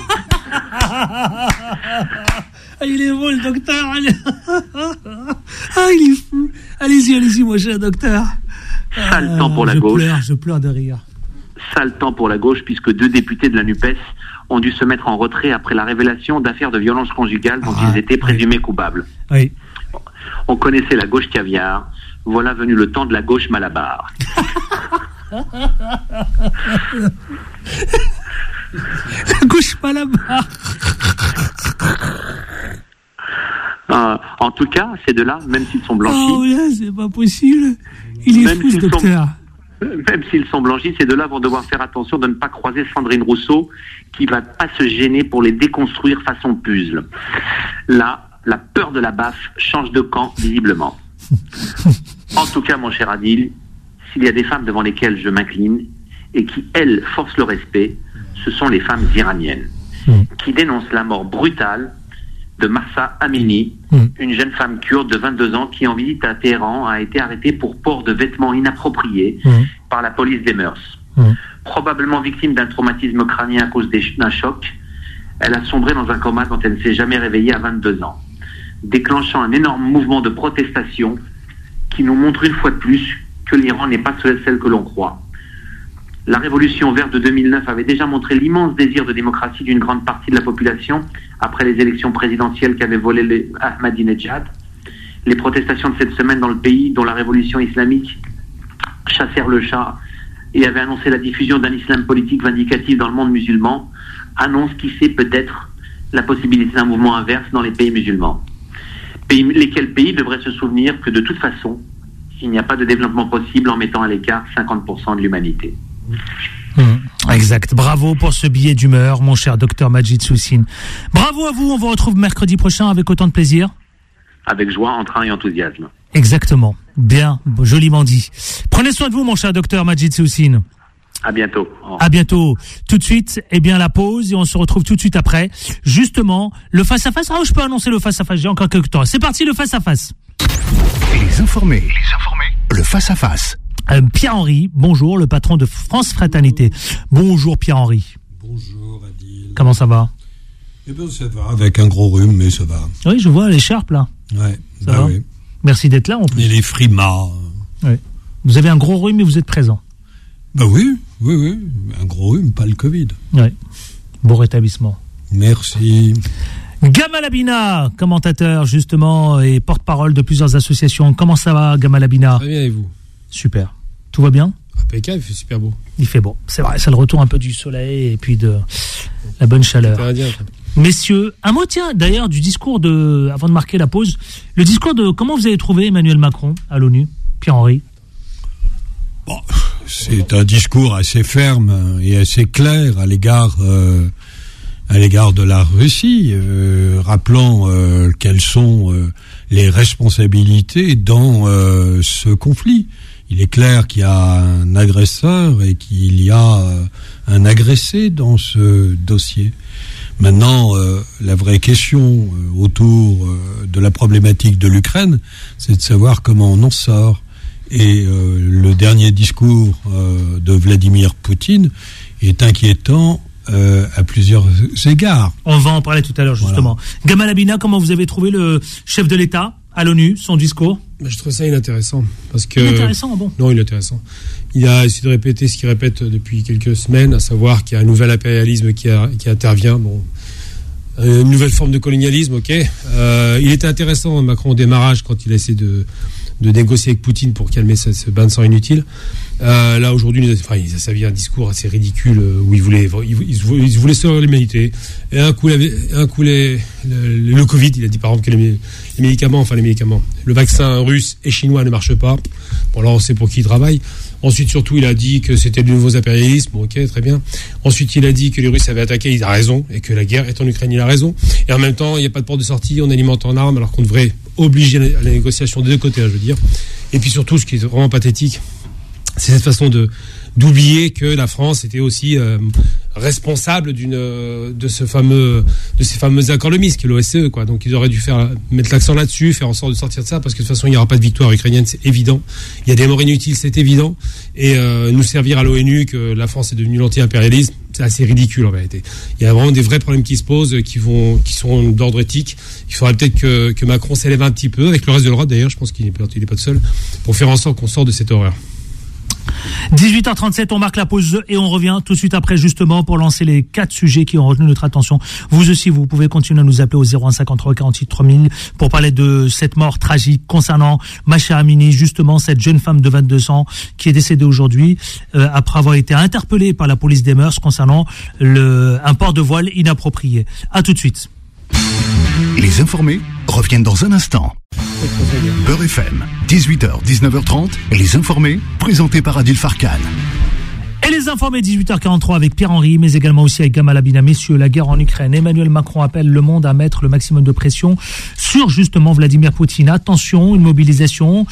Speaker 2: Ah, il est beau, le docteur. Ah, il est fou. Allez-y, allez-y, moi, j'ai un docteur.
Speaker 6: Sale temps pour la
Speaker 2: je
Speaker 6: gauche.
Speaker 2: Pleure, je pleure de rire.
Speaker 6: Sale temps pour la gauche, puisque deux députés de la NUPES ont dû se mettre en retrait après la révélation d'affaires de violence conjugale dont ah, ils étaient présumés oui. coupables.
Speaker 2: Oui.
Speaker 6: On connaissait la gauche caviar. Voilà venu le temps de la gauche malabar.
Speaker 2: La gauche malabar.
Speaker 6: Euh, en tout cas, ces deux-là, même s'ils sont blanchis...
Speaker 2: Oh là, c'est pas possible. Il est fou, ce docteur.
Speaker 6: Sont, même s'ils sont blanchis, ces deux-là vont devoir faire attention de ne pas croiser Sandrine Rousseau, qui va pas se gêner pour les déconstruire façon puzzle. Là, la peur de la baffe change de camp, visiblement. En tout cas, mon cher Adil, s'il y a des femmes devant lesquelles je m'incline et qui, elles, forcent le respect, ce sont les femmes iraniennes mmh. qui dénoncent la mort brutale de Mahsa Amini, mmh. une jeune femme kurde de vingt-deux ans qui, en visite à Téhéran, a été arrêtée pour port de vêtements inappropriés mmh. par la police des mœurs. Mmh. Probablement victime d'un traumatisme crânien à cause des, d'un choc, elle a sombré dans un coma dont elle ne s'est jamais réveillée à vingt-deux ans, déclenchant un énorme mouvement de protestation qui nous montre une fois de plus que l'Iran n'est pas celle que l'on croit. La révolution verte de deux mille neuf avait déjà montré l'immense désir de démocratie d'une grande partie de la population après les élections présidentielles qu'avait volées les Ahmadinejad. Les protestations de cette semaine dans le pays, dont la révolution islamique chassèrent le Shah et avait annoncé la diffusion d'un islam politique vindicatif dans le monde musulman, annoncent qui sait peut-être la possibilité d'un mouvement inverse dans les pays musulmans. Pays, lesquels pays devraient se souvenir que de toute façon, il n'y a pas de développement possible en mettant à l'écart cinquante pour cent de l'humanité.
Speaker 2: Mmh, exact. Bravo pour ce billet d'humeur, mon cher docteur Majid Soussine. Bravo à vous, on vous retrouve mercredi prochain avec autant de plaisir.
Speaker 6: Avec joie, entrain et enthousiasme.
Speaker 2: Exactement. Bien, joliment dit. Prenez soin de vous, mon cher docteur Majid Soussine.
Speaker 6: À bientôt.
Speaker 2: À bientôt. Tout de suite, eh bien, la pause et on se retrouve tout de suite après. Justement, le face-à-face. Ah, je peux annoncer le face-à-face. J'ai encore quelques temps. C'est parti, le face-à-face.
Speaker 1: Les informés. Les informés. Le face-à-face.
Speaker 2: Euh, Pierre-Henri, bonjour, le patron de France Fraternité. Bonjour, Pierre-Henri.
Speaker 7: Bonjour, Adil.
Speaker 2: Comment ça va?
Speaker 7: Eh bien, ça va, avec un gros rhume, mais ça va.
Speaker 2: Oui, je vois l'écharpe, là.
Speaker 7: Ouais,
Speaker 2: ça
Speaker 7: bah
Speaker 2: va
Speaker 7: oui.
Speaker 2: Merci d'être là, en plus.
Speaker 7: Et les frimas.
Speaker 2: Oui. Vous avez un gros rhume, mais vous êtes présent.
Speaker 7: Bah oui, oui, oui. Un gros rhume, pas le Covid.
Speaker 2: Oui. Bon rétablissement.
Speaker 7: Merci.
Speaker 2: Gamal Abina, commentateur, justement, et porte-parole de plusieurs associations. Comment ça va, Gamal Abina?
Speaker 8: Très bien, et vous?
Speaker 2: Super. Tout va bien?
Speaker 8: Impeccable, il fait super beau.
Speaker 2: Il fait beau, c'est vrai, c'est le retour un peu du soleil et puis de la bonne chaleur.
Speaker 8: Indien,
Speaker 2: messieurs, un mot, tiens, d'ailleurs, du discours de, avant de marquer la pause, le discours de, comment vous avez trouvé Emmanuel Macron à l'ONU, Pierre-Henri?
Speaker 7: Bon, c'est un discours assez ferme et assez clair à l'égard, euh, à l'égard de la Russie, euh, rappelant euh, quelles sont euh, les responsabilités dans euh, ce conflit. Il est clair qu'il y a un agresseur et qu'il y a euh, un agressé dans ce dossier. Maintenant, euh, la vraie question euh, autour euh, de la problématique de l'Ukraine, c'est de savoir comment on en sort. Et euh, le dernier discours euh, de Vladimir Poutine est inquiétant euh, à plusieurs égards.
Speaker 2: On va en parler tout à l'heure, justement. Voilà. Gamal Abina, comment vous avez trouvé le chef de l'État à l'ONU, son discours?
Speaker 8: Je trouve ça inintéressant. Parce que...
Speaker 2: Inintéressant, bon.
Speaker 8: Non, il est intéressant. Il a essayé de répéter ce qu'il répète depuis quelques semaines, à savoir qu'il y a un nouvel impérialisme qui, a, qui intervient. Bon, une nouvelle forme de colonialisme, ok. Euh, il était intéressant, Macron, au démarrage, quand il a essayé de, de négocier avec Poutine pour calmer ce, ce bain de sang inutile. Euh, là, aujourd'hui, il a, enfin, il a servi un discours assez ridicule où il voulait, il, il, il voulait sauver l'humanité. Et un coup, un coup les, le, le Covid, il a dit par exemple que les, les médicaments, enfin les médicaments, le vaccin russe et chinois ne marche pas. Bon, là, on sait pour qui il travaille. Ensuite, surtout, il a dit que c'était de nouveaux impérialismes. Bon, ok, très bien. Ensuite, il a dit que les Russes avaient attaqué, il a raison, et que la guerre est en Ukraine, il a raison. Et en même temps, il n'y a pas de porte de sortie, on alimente en armes, alors qu'on devrait obliger à la négociation des deux côtés, hein, je veux dire. Et puis surtout, ce qui est vraiment pathétique, c'est cette façon de d'oublier que la France était aussi euh, responsable d'une de ce fameux de ces fameux accords de Minsk, l'O S C E, quoi. Donc ils auraient dû faire mettre l'accent là-dessus, faire en sorte de sortir de ça, parce que de toute façon il n'y aura pas de victoire ukrainienne, c'est évident. Il y a des morts inutiles, c'est évident. Et euh, nous servir à l'ONU que la France est devenue l'anti-impérialisme, c'est assez ridicule en réalité. Il y a vraiment des vrais problèmes qui se posent, qui vont, qui sont d'ordre éthique. Il faudrait peut-être que, que Macron s'élève un petit peu, avec le reste de l'Europe d'ailleurs. Je pense qu'il n'est pas, il est pas seul, pour faire en sorte qu'on sorte de cette horreur.
Speaker 2: dix-huit heures trente-sept, on marque la pause et on revient tout de suite après, justement, pour lancer les quatre sujets qui ont retenu notre attention. Vous aussi, vous pouvez continuer à nous appeler au zéro un cinquante-trois quarante-huit trois mille pour parler de cette mort tragique concernant Mahsa Amini, justement, cette jeune femme de vingt-deux ans qui est décédée aujourd'hui euh, après avoir été interpellée par la police des mœurs concernant le, un port de voile inapproprié. À tout de suite.
Speaker 1: Les informés reviennent dans un instant. Beurre F M, dix-huit heures dix-neuf heures trente, les informés, présentés par Adil Farkan.
Speaker 2: Et les informés, dix-huit heures quarante-trois avec Pierre-Henri, mais également aussi avec Gamal Abina. Messieurs, la guerre en Ukraine. Emmanuel Macron appelle le monde à mettre le maximum de pression sur justement Vladimir Poutine. Attention, une mobilisation.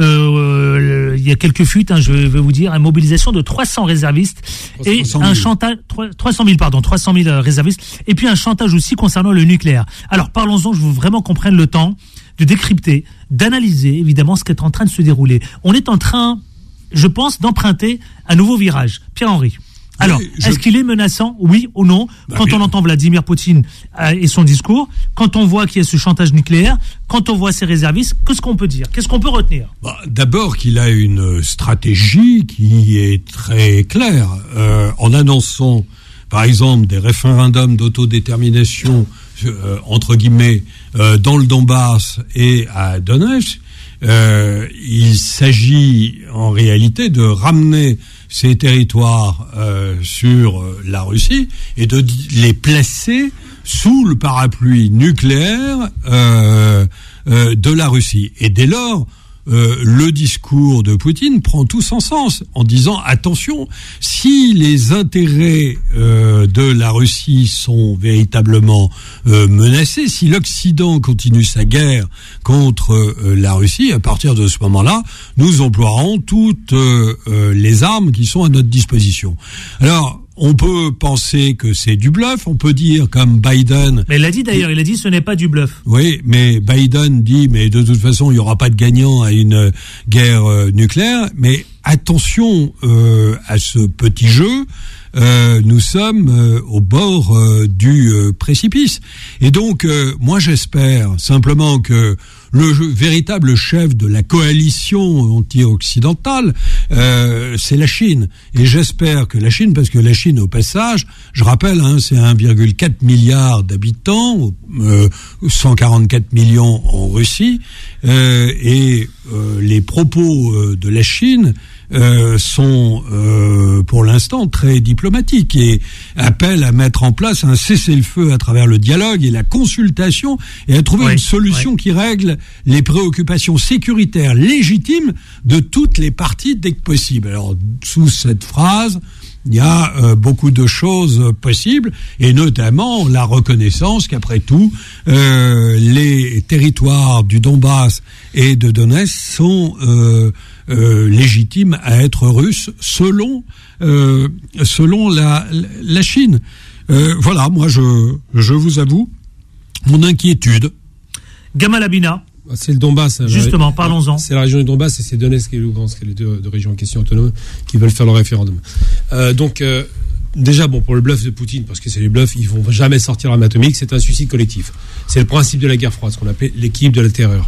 Speaker 2: Euh, il y a quelques fuites, hein, je vais vous dire, une mobilisation de trois cents réservistes et un chantage, trois cent mille pardon, trois cent mille réservistes, et puis un chantage aussi concernant le nucléaire. Alors parlons-en. Je veux vraiment qu'on prenne le temps de décrypter, d'analyser évidemment ce qui est en train de se dérouler. On est en train, je pense, d'emprunter un nouveau virage. Pierre-Henri. Alors, oui, je... est-ce qu'il est menaçant, oui ou non, bah, quand bien. on entend Vladimir Poutine euh, et son discours, quand on voit qu'il y a ce chantage nucléaire, quand on voit ses réservistes, qu'est-ce qu'on peut dire? Qu'est-ce qu'on peut retenir?
Speaker 7: bah, D'abord qu'il a une stratégie qui est très claire. Euh, en annonçant, par exemple, des référendums d'autodétermination, euh, entre guillemets, euh, dans le Donbass et à Donetsk, euh, il s'agit en réalité de ramener ces territoires euh, sur euh, la Russie et de les placer sous le parapluie nucléaire euh, euh, de la Russie. Et dès lors, euh, le discours de Poutine prend tout son sens en disant attention, si les intérêts euh, de la Russie sont véritablement euh, menacés, si l'Occident continue sa guerre contre euh, la Russie, à partir de ce moment-là, nous emploierons toutes euh, euh, les armes qui sont à notre disposition. Alors, on peut penser que c'est du bluff, on peut dire comme Biden...
Speaker 2: Mais il l'a dit d'ailleurs, il a dit ce n'est pas du bluff.
Speaker 7: Oui, mais Biden dit, mais de toute façon, il n'y aura pas de gagnant à une guerre euh, nucléaire. Mais attention euh, à ce petit jeu, euh, nous sommes euh, au bord euh, du euh, précipice. Et donc, euh, moi j'espère simplement que le véritable chef de la coalition anti-occidentale, euh, c'est la Chine. Et j'espère que la Chine, parce que la Chine, au passage, je rappelle, hein, c'est un virgule quatre milliard d'habitants, euh, cent quarante-quatre millions en Russie, euh, et euh, les propos euh, de la Chine Euh, sont euh, pour l'instant très diplomatiques et appellent à mettre en place un cessez-le-feu à travers le dialogue et la consultation et à trouver oui, une solution oui. qui règle les préoccupations sécuritaires légitimes de toutes les parties dès que possible. Alors, sous cette phrase, il y a euh, beaucoup de choses possibles, et notamment la reconnaissance qu'après tout, euh, les territoires du Donbass et de Donetsk sont euh, euh, légitimes à être russes selon euh, selon la, la Chine. Euh, voilà, moi je je vous avoue mon inquiétude.
Speaker 2: Gamal Abina.
Speaker 8: C'est le Donbass.
Speaker 2: Justement,
Speaker 8: la,
Speaker 2: parlons-en.
Speaker 8: C'est la région du Donbass et c'est Donetsk et Lugansk, les deux, deux régions en question autonomes qui veulent faire le référendum. Euh, donc, euh, déjà, bon, pour le bluff de Poutine, parce que c'est les bluffs, ils vont jamais sortir l'arme atomique, c'est un suicide collectif. C'est le principe de la guerre froide, ce qu'on appelait l'équilibre de la terreur.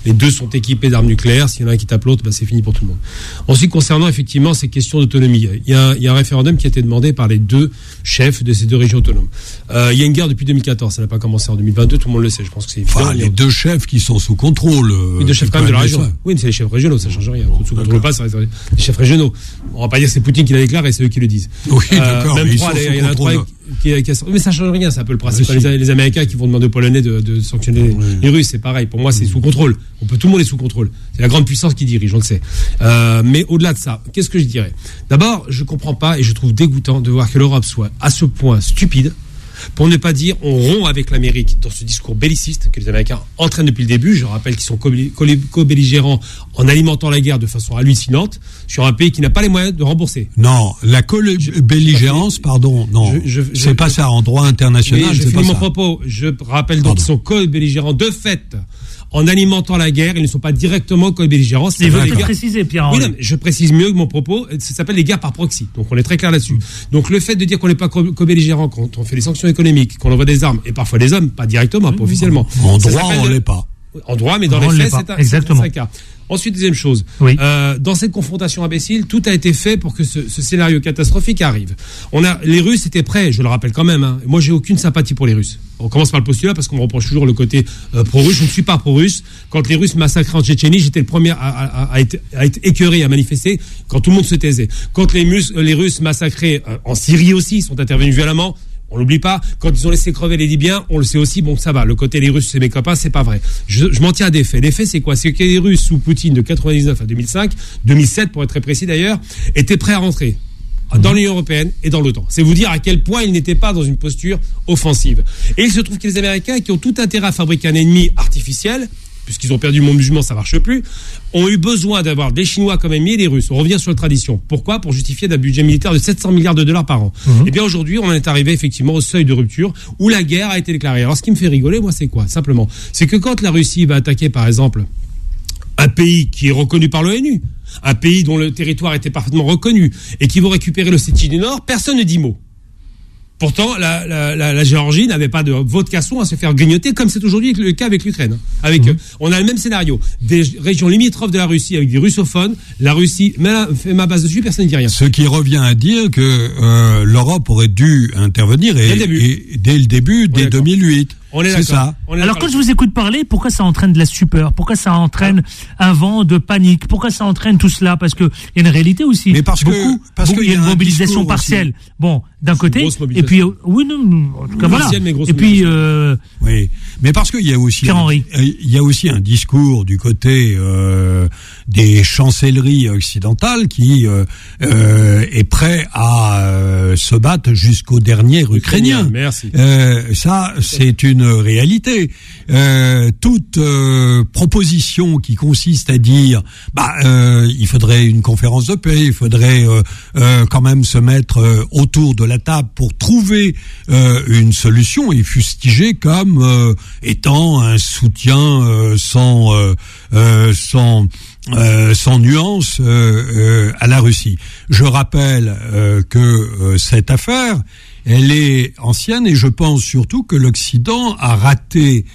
Speaker 8: Les deux sont équipés d'armes nucléaires. S'il y en a un qui tape l'autre, bah, c'est fini pour tout le monde. Ensuite, concernant effectivement ces questions d'autonomie, il y a, il y a un référendum qui a été demandé par les deux chefs de ces deux régions autonomes. Euh, il y a une guerre depuis deux mille quatorze. Ça n'a pas commencé en deux mille vingt-deux. Tout le monde le sait. Je pense que c'est évident.
Speaker 7: Enfin, les deux chefs qui sont sous contrôle. Euh,
Speaker 8: les deux chefs quand même de la région. Ça. Oui, mais c'est les chefs régionaux. Ça change rien. Sous contrôle pas, ça reste les chefs régionaux. On va pas dire que c'est Poutine qui la déclare et c'est eux qui le disent.
Speaker 7: Oui, euh, d'accord.
Speaker 8: Même trois, il y en a trois qui, qui a, mais ça change rien. C'est un peu le principe. Oui, les, les Américains qui vont demander aux Polonais de, de sanctionner oui. les, les Russes, c'est pareil. Pour moi, c'est sous contrôle. On peut, tout le monde est sous contrôle. C'est la grande puissance qui dirige, on le sait. Euh, mais au-delà de ça, qu'est-ce que je dirais? D'abord, je comprends pas et je trouve dégoûtant de voir que l'Europe soit à ce point stupide, pour ne pas dire on rompt avec l'Amérique dans ce discours belliciste que les Américains entraînent depuis le début. Je rappelle qu'ils sont co-belligérants en alimentant la guerre de façon hallucinante sur un pays qui n'a pas les moyens de rembourser.
Speaker 7: Non, la co-belligérance, pardon, non, je, je, c'est je, pas ça en droit international.
Speaker 8: Je
Speaker 7: c'est
Speaker 8: finis
Speaker 7: pas
Speaker 8: mon
Speaker 7: ça.
Speaker 8: propos. Je rappelle donc qu'ils sont co-belligérants de fait. En alimentant la guerre, ils ne sont pas directement co-belligérants.
Speaker 2: Il veut le préciser, Pierre.
Speaker 8: Oui, non, je précise mieux que mon propos. Ça s'appelle les guerres par proxy. Donc, on est très clair là-dessus. Mmh. Donc, le fait de dire qu'on n'est pas co-belligérant quand on fait des sanctions économiques, qu'on envoie des armes et parfois des hommes, pas directement, mmh. pas officiellement.
Speaker 7: En droit, on l'est pas.
Speaker 8: En droit, mais dans
Speaker 2: on
Speaker 8: les faits, c'est un,
Speaker 2: Exactement.
Speaker 8: c'est un cas. Ensuite, deuxième chose,
Speaker 2: oui.
Speaker 8: euh, dans cette confrontation imbécile, tout a été fait pour que ce, ce scénario catastrophique arrive. On a, les Russes étaient prêts, je le rappelle quand même. Hein. Moi, j'ai aucune sympathie pour les Russes. On commence par le postulat parce qu'on me reproche toujours le côté euh, pro-russe. Je ne suis pas pro-russe. Quand les Russes massacraient en Tchétchénie, j'étais le premier à, à, à, être, à être écœuré, à manifester, quand tout le monde se taisait. Quand les, mus, les Russes massacraient euh, en Syrie aussi, sont intervenus violemment. On l'oublie pas. Quand ils ont laissé crever les Libyens, on le sait aussi. Bon, ça va. Le côté les Russes, c'est mes copains, c'est pas vrai. Je, je m'en tiens à des faits. Les faits, c'est quoi? C'est que les Russes sous Poutine de quatre-vingt-dix-neuf à deux mille cinq, deux mille sept pour être très précis d'ailleurs, étaient prêts à rentrer dans l'Union européenne et dans l'OTAN. C'est vous dire à quel point ils n'étaient pas dans une posture offensive. Et il se trouve que les Américains, qui ont tout intérêt à fabriquer un ennemi artificiel, puisqu'ils ont perdu mon jugement, ça marche plus, ont eu besoin d'avoir des Chinois comme ennemis et des Russes. On revient sur la tradition. Pourquoi? Pour justifier d'un budget militaire de sept cents milliards de dollars par an. Mmh. Et bien aujourd'hui, on en est arrivé effectivement au seuil de rupture où la guerre a été déclarée. Alors ce qui me fait rigoler, moi, c'est quoi? Simplement, c'est que quand la Russie va attaquer, par exemple, un pays qui est reconnu par l'ONU, un pays dont le territoire était parfaitement reconnu, et qui vont récupérer l'Ossétie du Nord, personne ne dit mot. Pourtant, la, la, la, la Géorgie n'avait pas de vocation à se faire grignoter, comme c'est aujourd'hui le cas avec l'Ukraine. Avec, mmh. euh, on a le même scénario. Des régions limitrophes de la Russie avec des russophones. La Russie met la, fait ma base dessus, personne ne dit rien.
Speaker 7: Ce qui revient à dire que euh, l'Europe aurait dû intervenir et, dès, le et, dès le début, dès deux mille huit.
Speaker 8: On est
Speaker 7: c'est ça.
Speaker 8: On est
Speaker 2: Alors quand je vous écoute parler, pourquoi ça entraîne de la stupeur? Pourquoi ça entraîne ah. un vent de panique? Pourquoi ça entraîne tout cela? Parce que il y a une réalité aussi.
Speaker 7: Mais parce
Speaker 2: beaucoup,
Speaker 7: que parce
Speaker 2: beaucoup,
Speaker 7: qu'il
Speaker 2: y a une mobilisation partielle. Aussi. Bon, d'un côté, et puis oui, non, en tout cas voilà. Et puis euh,
Speaker 7: oui, mais parce qu'il y a aussi un, il y a aussi un discours du côté euh, des chancelleries occidentales qui euh, euh, est prêt à euh, se battre jusqu'au dernier Ukrainien.
Speaker 8: Merci.
Speaker 7: Euh, ça, c'est une réalité. Euh, toute euh, proposition qui consiste à dire, bah, euh, il faudrait une conférence de paix, il faudrait euh, euh, quand même se mettre euh, autour de la table pour trouver euh, une solution, est fustigée comme euh, étant un soutien euh, sans euh, euh, sans Euh, sans nuance euh, euh, à la Russie. Je rappelle euh, que euh, cette affaire, elle est ancienne et je pense surtout que l'Occident a raté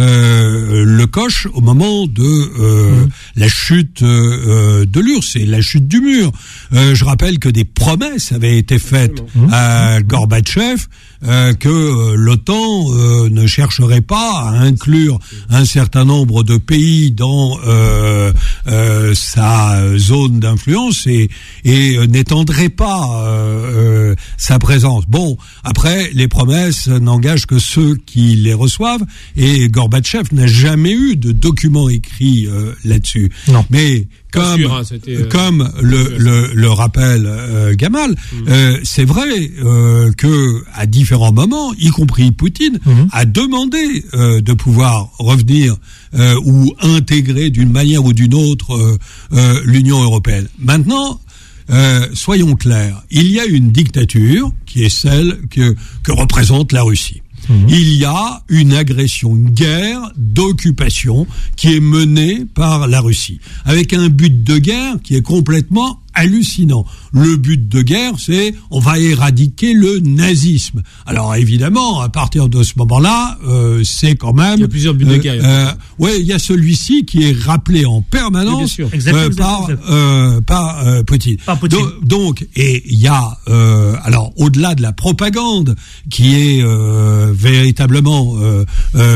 Speaker 7: euh, le coche au moment de euh, mmh. la chute euh, de l'U R S S et la chute du mur. Euh, je rappelle que des promesses avaient été faites mmh. à Gorbatchev euh, que euh, l'OTAN euh, ne chercherait pas à inclure un certain nombre de pays dans euh, euh, sa zone d'influence et, et euh, n'étendrait pas euh, euh, sa présence. Bon, après, les promesses n'engagent que ceux qui les reçoivent et Gorbatchev n'a jamais eu de document écrit euh, là-dessus.
Speaker 2: Non.
Speaker 7: Mais comme
Speaker 8: sûr, hein, euh,
Speaker 7: comme le, le le rappelle euh, Gamal, mmh. euh, c'est vrai euh, que à différents moments, y compris Poutine, mmh. a demandé euh, de pouvoir revenir euh, ou intégrer d'une manière ou d'une autre euh, euh, l'Union européenne. Maintenant, euh, soyons clairs, il y a une dictature qui est celle que que représente la Russie. Mmh. Il y a une agression, une guerre d'occupation qui est menée par la Russie, avec un but de guerre qui est complètement hallucinant. Le but de guerre, c'est on va éradiquer le nazisme. Alors évidemment, à partir de ce moment-là, euh, c'est quand même...
Speaker 8: Il y a plusieurs buts de guerre.
Speaker 7: Euh, euh, ouais, il y a celui-ci qui est rappelé en permanence
Speaker 8: oui,
Speaker 7: euh, par, euh, par euh, Poutine.
Speaker 2: Par Poutine.
Speaker 7: Donc, donc, et il y a, euh, alors au-delà de la propagande, qui est euh, véritablement euh,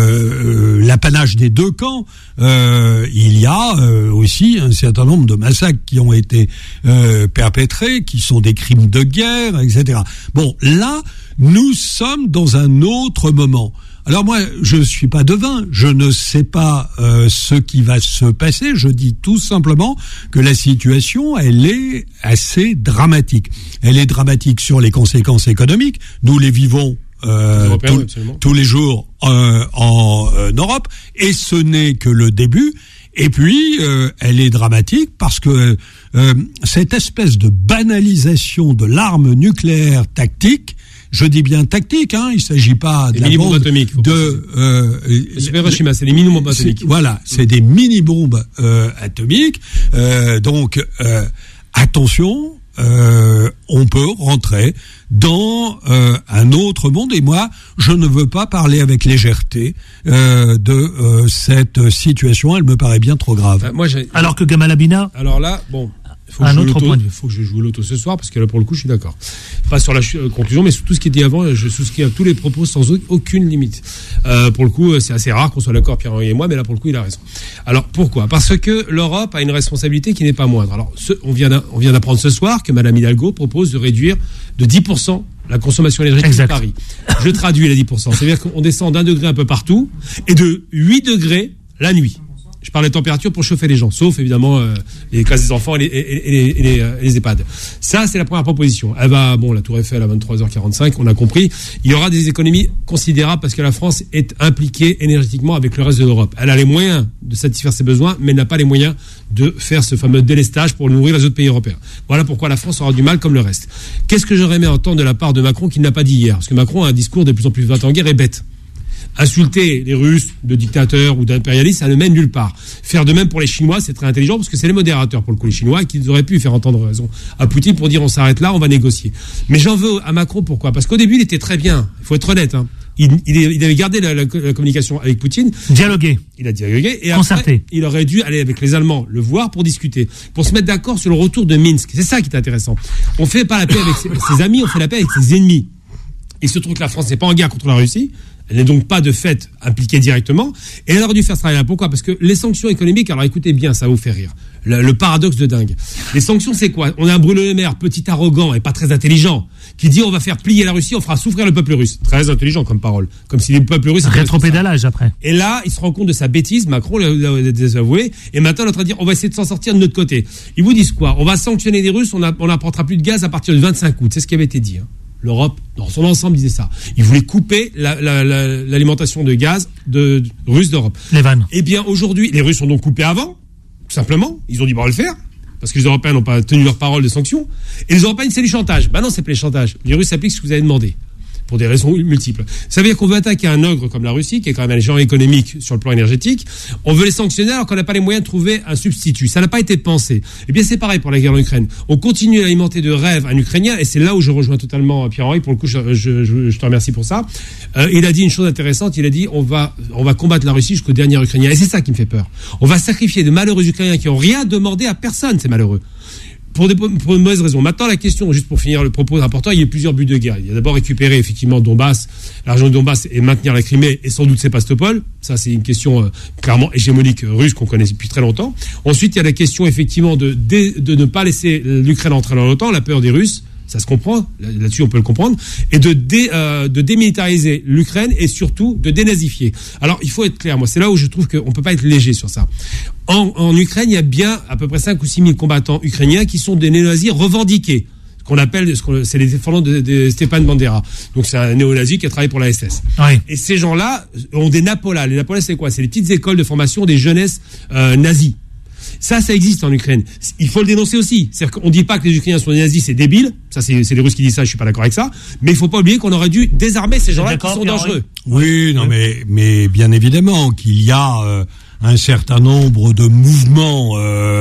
Speaker 7: euh, l'apanage des deux camps, euh, il y a euh, aussi un certain nombre de massacres qui ont été euh, perpétrés, qui sont des crimes de guerre, et cetera. Bon, là, nous sommes dans un autre moment. Alors moi, je ne suis pas devin, je ne sais pas euh, ce qui va se passer, je dis tout simplement que la situation, elle est assez dramatique. Elle est dramatique sur les conséquences économiques, nous les vivons euh,
Speaker 8: Européens,
Speaker 7: tout, tous les jours euh, en euh, Europe, et ce n'est que le début. Et puis, euh, elle est dramatique parce que euh, cette espèce de banalisation de l'arme nucléaire tactique, je dis bien tactique, hein, il ne s'agit pas de
Speaker 8: les
Speaker 7: la bombe
Speaker 8: atomiques,
Speaker 7: de... Euh,
Speaker 8: c'est Hiroshima, c'est les mini-bombes atomiques.
Speaker 7: Voilà, c'est des mini-bombes euh, atomiques. Euh, donc, euh, attention, euh, on peut rentrer dans euh, un autre monde. Et moi, je ne veux pas parler avec légèreté euh, de euh, cette situation. Elle me paraît bien trop grave.
Speaker 8: Enfin, moi, j'ai...
Speaker 2: Alors que Gamal Abina...
Speaker 8: Alors là, bon... Faut
Speaker 2: un autre point de vue.
Speaker 8: Il faut que je joue l'auto ce soir, parce que là, pour le coup, je suis d'accord. Pas sur la euh, conclusion, mais sur tout ce qui était avant, je souscris à tous les propos sans aucune limite. Euh, pour le coup, c'est assez rare qu'on soit d'accord, Pierre-Henri et moi, mais là, pour le coup, il a raison. Alors, pourquoi ? Parce que l'Europe a une responsabilité qui n'est pas moindre. Alors, ce, on vient on vient d'apprendre ce soir que Madame Hidalgo propose de réduire de dix pour cent la consommation énergétique
Speaker 2: exact.
Speaker 8: de Paris. Je traduis les dix pour cent. C'est-à-dire qu'on descend d'un degré un peu partout, et de huit degrés la nuit. Je parle des températures pour chauffer les gens, sauf évidemment euh, les classes des enfants et les, et les, et les, et les EHPAD. Ça, c'est la première proposition. Elle va, bon, la Tour Eiffel à vingt-trois heures quarante-cinq, on a compris. Il y aura des économies considérables parce que la France est impliquée énergétiquement avec le reste de l'Europe. Elle a les moyens de satisfaire ses besoins, mais elle n'a pas les moyens de faire ce fameux délestage pour nourrir les autres pays européens. Voilà pourquoi la France aura du mal comme le reste. Qu'est-ce que j'aurais aimé entendre de la part de Macron qu'il n'a pas dit hier ? Parce que Macron a un discours de plus en plus vingt en guerre et bête. Insulter les Russes de dictateurs ou d'impérialistes, ça ne mène nulle part. Faire de même pour les Chinois, c'est très intelligent parce que c'est les modérateurs pour le coup, les Chinois, qui auraient pu faire entendre raison à Poutine pour dire on s'arrête là, on va négocier. Mais j'en veux à Macron, pourquoi ? Parce qu'au début, il était très bien. Il faut être honnête. Hein. Il, il, il avait gardé la, la, la communication avec Poutine.
Speaker 2: Dialoguer.
Speaker 8: Il a dialogué. Et
Speaker 2: concerté.
Speaker 8: Après, il aurait dû aller avec les Allemands, le voir pour discuter, pour se mettre d'accord sur le retour de Minsk. C'est ça qui est intéressant. On fait pas la paix avec ses, ses amis, on fait la paix avec ses ennemis. Il se trouve que la France n'est pas en guerre contre la Russie. Elle n'est donc pas de fait impliquée directement. Et elle aurait dû faire ce travail-là. Pourquoi ? Parce que les sanctions économiques, alors écoutez bien, ça va vous faire rire. Le, le paradoxe de dingue. Les sanctions, c'est quoi ? On a un Bruno Le Maire, petit arrogant et pas très intelligent, qui dit on va faire plier la Russie, on fera souffrir le peuple russe. Très intelligent comme parole. Comme si les peuples russes...
Speaker 2: Rétropédalage après.
Speaker 8: Et là, il se rend compte de sa bêtise, Macron l'a désavoué, et maintenant il est en train de dire on va essayer de s'en sortir de notre côté. Ils vous disent quoi ? On va sanctionner les Russes, on n'apportera plus de gaz à partir du vingt-cinq août. C'est ce qui avait été dit. Hein. L'Europe, dans son ensemble, disait ça. Ils voulaient couper la, la, la, l'alimentation de gaz de, de russe d'Europe.
Speaker 2: Les vannes.
Speaker 8: Eh bien, aujourd'hui, les Russes ont donc coupé avant, tout simplement. Ils ont dit, bon, on va le faire, parce que les Européens n'ont pas tenu leur parole de sanctions. Et les Européens, c'est du chantage. Ben non, c'est pas le chantage. Les Russes appliquent ce que vous avez demandé, pour des raisons multiples. Ça veut dire qu'on veut attaquer un ogre comme la Russie, qui est quand même un géant économique sur le plan énergétique. On veut les sanctionner alors qu'on n'a pas les moyens de trouver un substitut. Ça n'a pas été pensé. Eh bien, c'est pareil pour la guerre en Ukraine. On continue à alimenter de rêves un Ukrainien, et c'est là où je rejoins totalement Pierre-Henri. Pour le coup, je, je, je, je te remercie pour ça. Euh, il a dit une chose intéressante. Il a dit, on va, on va combattre la Russie jusqu'au dernier Ukrainien. Et c'est ça qui me fait peur. On va sacrifier de malheureux Ukrainiens qui n'ont rien demandé à personne, ces malheureux. Pour, des, pour une mauvaise raison. Maintenant, la question, juste pour finir le propos important, il y a plusieurs buts de guerre. Il y a d'abord récupérer effectivement Donbass, la région de Donbass, et maintenir la Crimée, et sans doute Sébastopol. Ça, c'est une question euh, clairement hégémonique russe qu'on connaît depuis très longtemps. Ensuite, il y a la question effectivement de, de, de ne pas laisser l'Ukraine entrer dans l'OTAN, la peur des Russes. Ça se comprend, là-dessus on peut le comprendre, et de, dé, euh, de démilitariser l'Ukraine et surtout de dénazifier. Alors il faut être clair, moi c'est là où je trouve qu'on ne peut pas être léger sur ça. En, en Ukraine, il y a bien à peu près cinq ou six mille combattants ukrainiens qui sont des néo-nazis revendiqués, ce qu'on appelle, ce qu'on, c'est les défendants de, de Stepan Bandera. Donc c'est un néo-nazi qui a travaillé pour la S S.
Speaker 2: Oui.
Speaker 8: Et ces gens-là ont des Napolas. Les Napolas c'est quoi ? C'est les petites écoles de formation des jeunesses euh, nazies. Ça, ça existe en Ukraine. Il faut le dénoncer aussi. C'est-à-dire qu'on ne dit pas que les Ukrainiens sont des nazis, c'est débile. Ça, c'est, c'est les Russes qui disent ça, je suis pas d'accord avec ça. Mais il faut pas oublier qu'on aurait dû désarmer ces gens-là qui sont dangereux.
Speaker 7: Oui, non, mais, mais bien évidemment qu'il y a euh, un certain nombre de mouvements euh,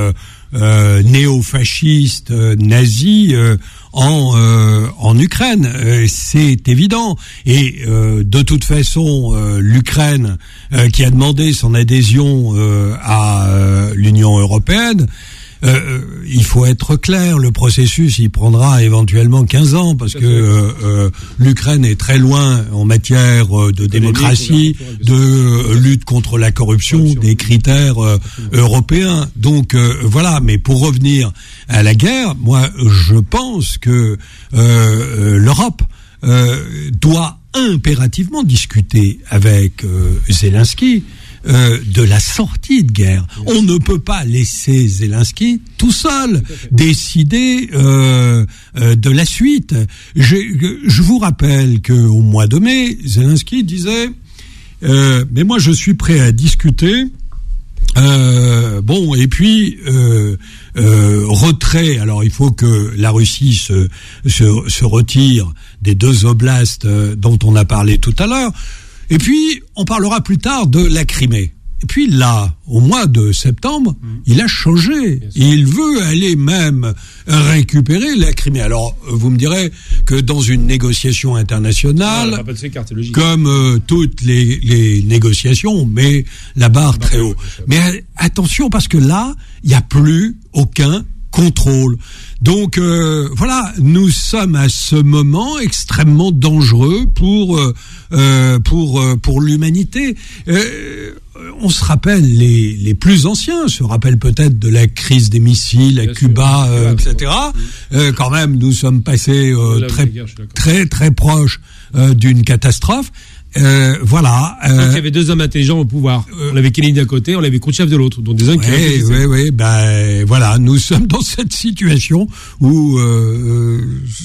Speaker 7: euh, néo-fascistes euh, nazis euh, en euh, en Ukraine. Euh, c'est évident. Et euh, de toute façon, euh, l'Ukraine euh, qui a demandé son adhésion euh, à euh, l'Union européenne. Euh, il faut être clair, le processus il prendra éventuellement quinze ans parce que euh, euh, l'Ukraine est très loin en matière euh, de démocratie, de euh, lutte contre la corruption, des critères euh, européens. Donc euh, voilà, mais pour revenir à la guerre, moi je pense que euh, l'Europe euh, doit impérativement discuter avec euh, Zelensky Euh, de la sortie de guerre. On ne peut pas laisser Zelensky tout seul décider euh, euh, de la suite. Je, je vous rappelle qu'au mois de mai, Zelensky disait euh, mais moi je suis prêt à discuter. Euh, bon, et puis euh, euh, retrait. Alors il faut que la Russie se, se, se retire des deux oblasts euh, dont on a parlé tout à l'heure. Et puis, on parlera plus tard de la Crimée. Et puis là, au mois de septembre, mmh. il a changé. Il veut aller même récupérer la Crimée. Alors, vous me direz que dans une négociation internationale,
Speaker 8: ah, pas de cartes, logique.
Speaker 7: comme euh, toutes les, les négociations, on met la barre très haut. Mais attention, parce que là, il n'y a plus aucun contrôle. Donc euh, voilà, nous sommes à ce moment extrêmement dangereux pour euh, pour euh, pour l'humanité. Euh, on se rappelle, les les plus anciens se rappellent peut-être de la crise des missiles à Bien Cuba, euh, et cetera. Euh, quand même, nous sommes passés euh, très guerre, très très proches euh, d'une catastrophe. Euh, voilà.
Speaker 8: Euh, Donc il y avait deux hommes intelligents au pouvoir. Euh, on avait Kennedy d'un côté, on avait Khrouchtchev de l'autre. Donc des hommes qui.
Speaker 7: Oui, oui, oui. Ben voilà, nous sommes dans cette situation où euh,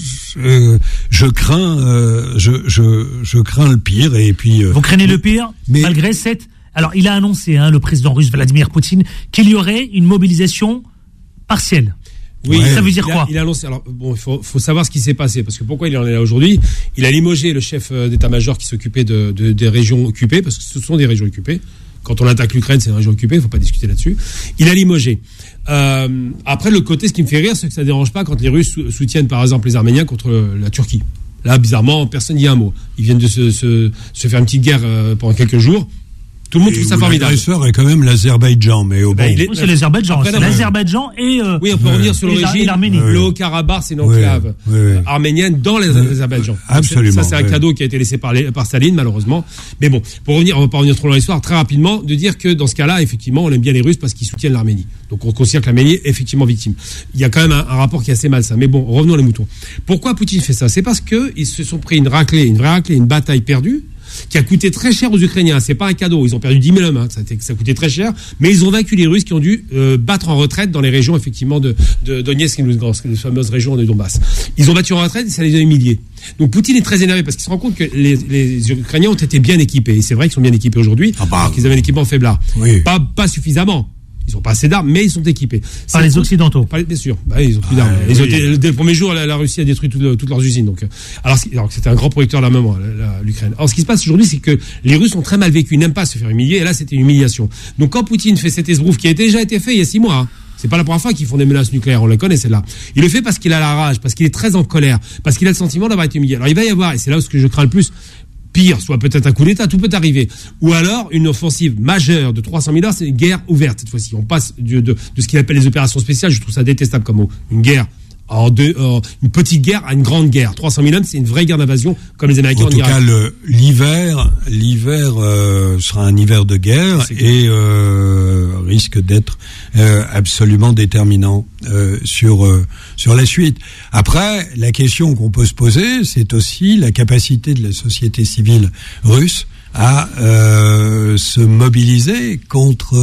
Speaker 7: euh, je crains, euh, je, je, je crains le pire. Et puis. Euh,
Speaker 2: Vous craignez le pire, mais, malgré cette. Alors il a annoncé, hein, le président russe Vladimir Poutine, qu'il y aurait une mobilisation partielle.
Speaker 8: Oui,
Speaker 2: ouais. Ça veut dire
Speaker 8: il a,
Speaker 2: quoi?
Speaker 8: Il a annoncé. Alors bon, il faut, faut savoir ce qui s'est passé parce que pourquoi il en est là aujourd'hui. Il a limogé le chef d'état-major qui s'occupait de, de des régions occupées parce que ce sont des régions occupées. Quand on attaque l'Ukraine, c'est une région occupée. Il faut pas discuter là-dessus. Il a limogé. Euh, après, le côté, ce qui me fait rire, c'est que ça dérange pas quand les Russes soutiennent par exemple les Arméniens contre la Turquie. Là, bizarrement, personne n'y a un mot. Ils viennent de se, se, se faire une petite guerre pendant quelques jours. Tout le monde trouve ça formidable.
Speaker 7: L'agresseur est quand même l'Azerbaïdjan, mais au
Speaker 2: ben,
Speaker 7: bon.
Speaker 2: est, oui, c'est l'Azerbaïdjan. C'est l'Azerbaïdjan et. Euh,
Speaker 8: oui, on peut
Speaker 2: euh,
Speaker 8: revenir sur l'origine.
Speaker 2: l'Arménie.
Speaker 8: Le Haut-Karabakh, c'est une enclave oui, oui, oui. arménienne dans l'Azerbaïdjan.
Speaker 7: Absolument.
Speaker 8: Ça, c'est un oui. cadeau qui a été laissé par, les, par Staline, malheureusement. Mais bon, pour revenir, on va pas revenir trop dans l'histoire, très rapidement, de dire que dans ce cas-là, effectivement, on aime bien les Russes parce qu'ils soutiennent l'Arménie. Donc on considère que l'Arménie est effectivement victime. Il y a quand même un, un rapport qui est assez malsain. Mais bon, revenons à les moutons. Pourquoi Poutine fait ça? C'est parce que ils se sont pris une raclée, une vraie raclée, une bataille perdue, qui a coûté très cher aux Ukrainiens. C'est pas un cadeau. Ils ont perdu dix mille hommes. Hein. Ça, ça a coûté très cher. Mais ils ont vaincu les Russes qui ont dû euh, battre en retraite dans les régions, effectivement, de, de Donetsk et Lugansk, les fameuses régions de Donbass. Ils ont battu en retraite et ça les a humiliés. Donc Poutine est très énervé parce qu'il se rend compte que les, les Ukrainiens ont été bien équipés. Et c'est vrai qu'ils sont bien équipés aujourd'hui. Ah bah, qu'ils avaient un équipement faiblard. Oui. Pas, pas suffisamment. Ils n'ont pas assez d'armes, mais ils sont équipés.
Speaker 2: Par les Occidentaux.
Speaker 8: Par les, bien sûr. Bah, ils ont plus d'armes. Ah, ils oui. ont été, dès le premier jour, la, la Russie a détruit toutes, toutes leurs usines. Donc, alors, alors c'était un grand producteur d'armement, l'Ukraine. Alors, ce qui se passe aujourd'hui, c'est que les Russes ont très mal vécu. Ils n'aiment pas se faire humilier. Et là, c'était une humiliation. Donc, quand Poutine fait cet esbrouf qui a déjà été fait il y a six mois, hein, c'est pas la première fois qu'ils font des menaces nucléaires. On les connaît, celle-là. Il le fait parce qu'il a la rage, parce qu'il est très en colère, parce qu'il a le sentiment d'avoir été humilié. Alors, il va y avoir, et c'est là où ce que je crains le plus, pire, soit peut-être un coup d'État, tout peut arriver. Ou alors, une offensive majeure de trois cent mille heures, c'est une guerre ouverte, cette fois-ci. On passe de, de, de ce qu'il appelle les opérations spéciales, je trouve ça détestable comme mot. Une guerre, en deux, euh, une petite guerre à une grande guerre. trois cent mille hommes, c'est une vraie guerre d'invasion, comme les Américains
Speaker 7: en Irak. En tout cas, le, l'hiver, l'hiver euh, sera un hiver de guerre et euh, risque d'être euh, absolument déterminant euh, sur euh, sur la suite. Après, la question qu'on peut se poser, c'est aussi la capacité de la société civile russe à euh, se mobiliser contre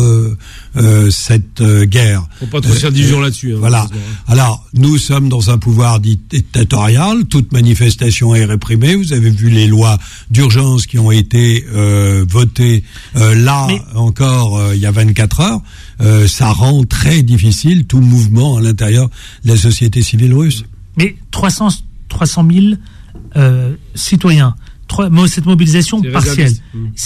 Speaker 7: euh, cette euh, guerre.
Speaker 8: Faut pas trop se faire d'illusions là-dessus. Hein,
Speaker 7: voilà. Alors, nous sommes dans un pouvoir dictatorial. Toute manifestation est réprimée. Vous avez vu les lois d'urgence qui ont été euh, votées euh, là Mais... encore euh, il y a vingt-quatre heures. Euh, ça rend très difficile tout mouvement à l'intérieur de la société civile russe.
Speaker 2: Mais trois cents mille euh, citoyens. Cette mobilisation partielle, c'est un signal ?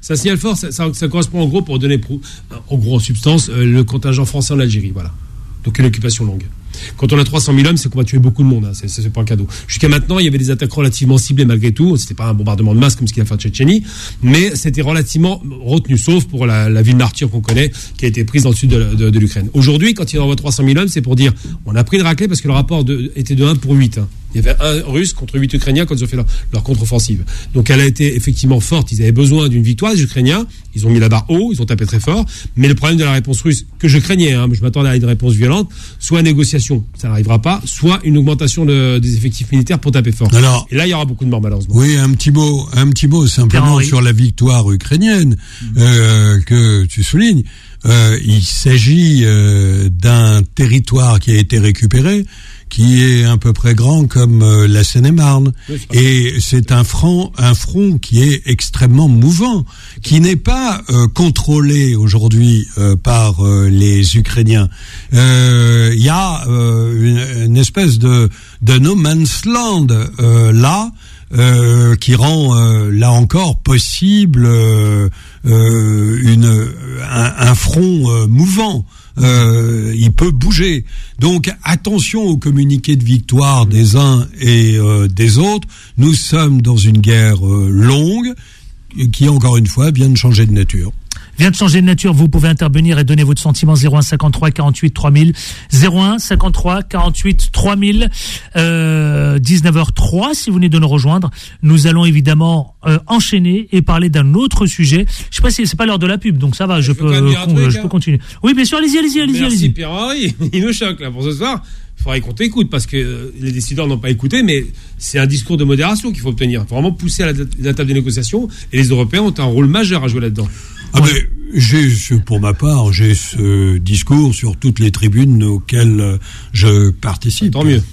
Speaker 8: C'est un signal fort. Ça, ça, ça correspond en gros pour donner, en gros en substance, euh, le contingent français en Algérie. Voilà. Donc une occupation longue. Quand on a trois cent mille hommes, c'est qu'on va tuer beaucoup de monde. Hein. C'est, c'est pas un cadeau. Jusqu'à maintenant, il y avait des attaques relativement ciblées malgré tout. C'était pas un bombardement de masse comme ce qu'il a fait en Tchétchénie, mais c'était relativement retenu, sauf pour la, la ville martyre qu'on connaît, qui a été prise dans le sud de, de, de l'Ukraine. Aujourd'hui, quand il envoie trois cent mille hommes, c'est pour dire on a pris le raclée parce que le rapport de, était de un pour huit. Hein. Il y avait un Russe contre huit Ukrainiens quand ils ont fait leur, leur contre-offensive. Donc elle a été effectivement forte. Ils avaient besoin d'une victoire, les Ukrainiens. Ils ont mis la barre haut, ils ont tapé très fort. Mais le problème de la réponse russe, que je craignais, hein, je m'attendais à une réponse violente, soit négociation, ça n'arrivera pas, soit une augmentation de, des effectifs militaires pour taper fort. Alors, et là, il y aura beaucoup de morts malheureusement.
Speaker 7: Oui, un petit mot, un petit mot simplement sur la victoire ukrainienne mmh. euh, que tu soulignes. Euh, il s'agit euh, d'un territoire qui a été récupéré, qui est à peu près grand comme euh, la Seine-et-Marne. Oui, et c'est un front, un front qui est extrêmement mouvant, qui n'est pas euh, contrôlé aujourd'hui euh, par euh, les Ukrainiens. Il euh, y a euh, une, une espèce de, de no man's land euh, là, euh, qui rend euh, là encore possible euh, euh, une, un, un front euh, mouvant. Euh, il peut bouger. Donc attention aux communiqués de victoire des uns et euh, des autres. Nous sommes dans une guerre euh, longue qui, encore une fois, vient de changer de nature.
Speaker 2: Vient de changer de nature, vous pouvez intervenir et donner votre sentiment. Zéro un cinquante-trois quarante-huit trois mille, zéro un cinquante-trois quarante-huit trois mille, euh, dix-neuf heures trois si vous venez de nous rejoindre. Nous allons évidemment euh, enchaîner et parler d'un autre sujet. Je sais pas si c'est pas l'heure de la pub, donc ça va, je, je peux, euh, con, truc, je hein. peux continuer. Oui, bien sûr, allez-y, allez-y, allez-y.
Speaker 8: Merci allez-y. Pierre-Henri, il nous choque là pour ce soir. Il faudrait qu'on t'écoute parce que euh, les décideurs n'ont pas écouté, mais c'est un discours de modération qu'il faut obtenir. Il faut vraiment pousser à la, la table des négociations et les Européens ont un rôle majeur à jouer là-dedans.
Speaker 7: Ah ouais. mais j'ai, pour ma part, j'ai ce discours sur toutes les tribunes auxquelles je participe.
Speaker 8: Tant mieux.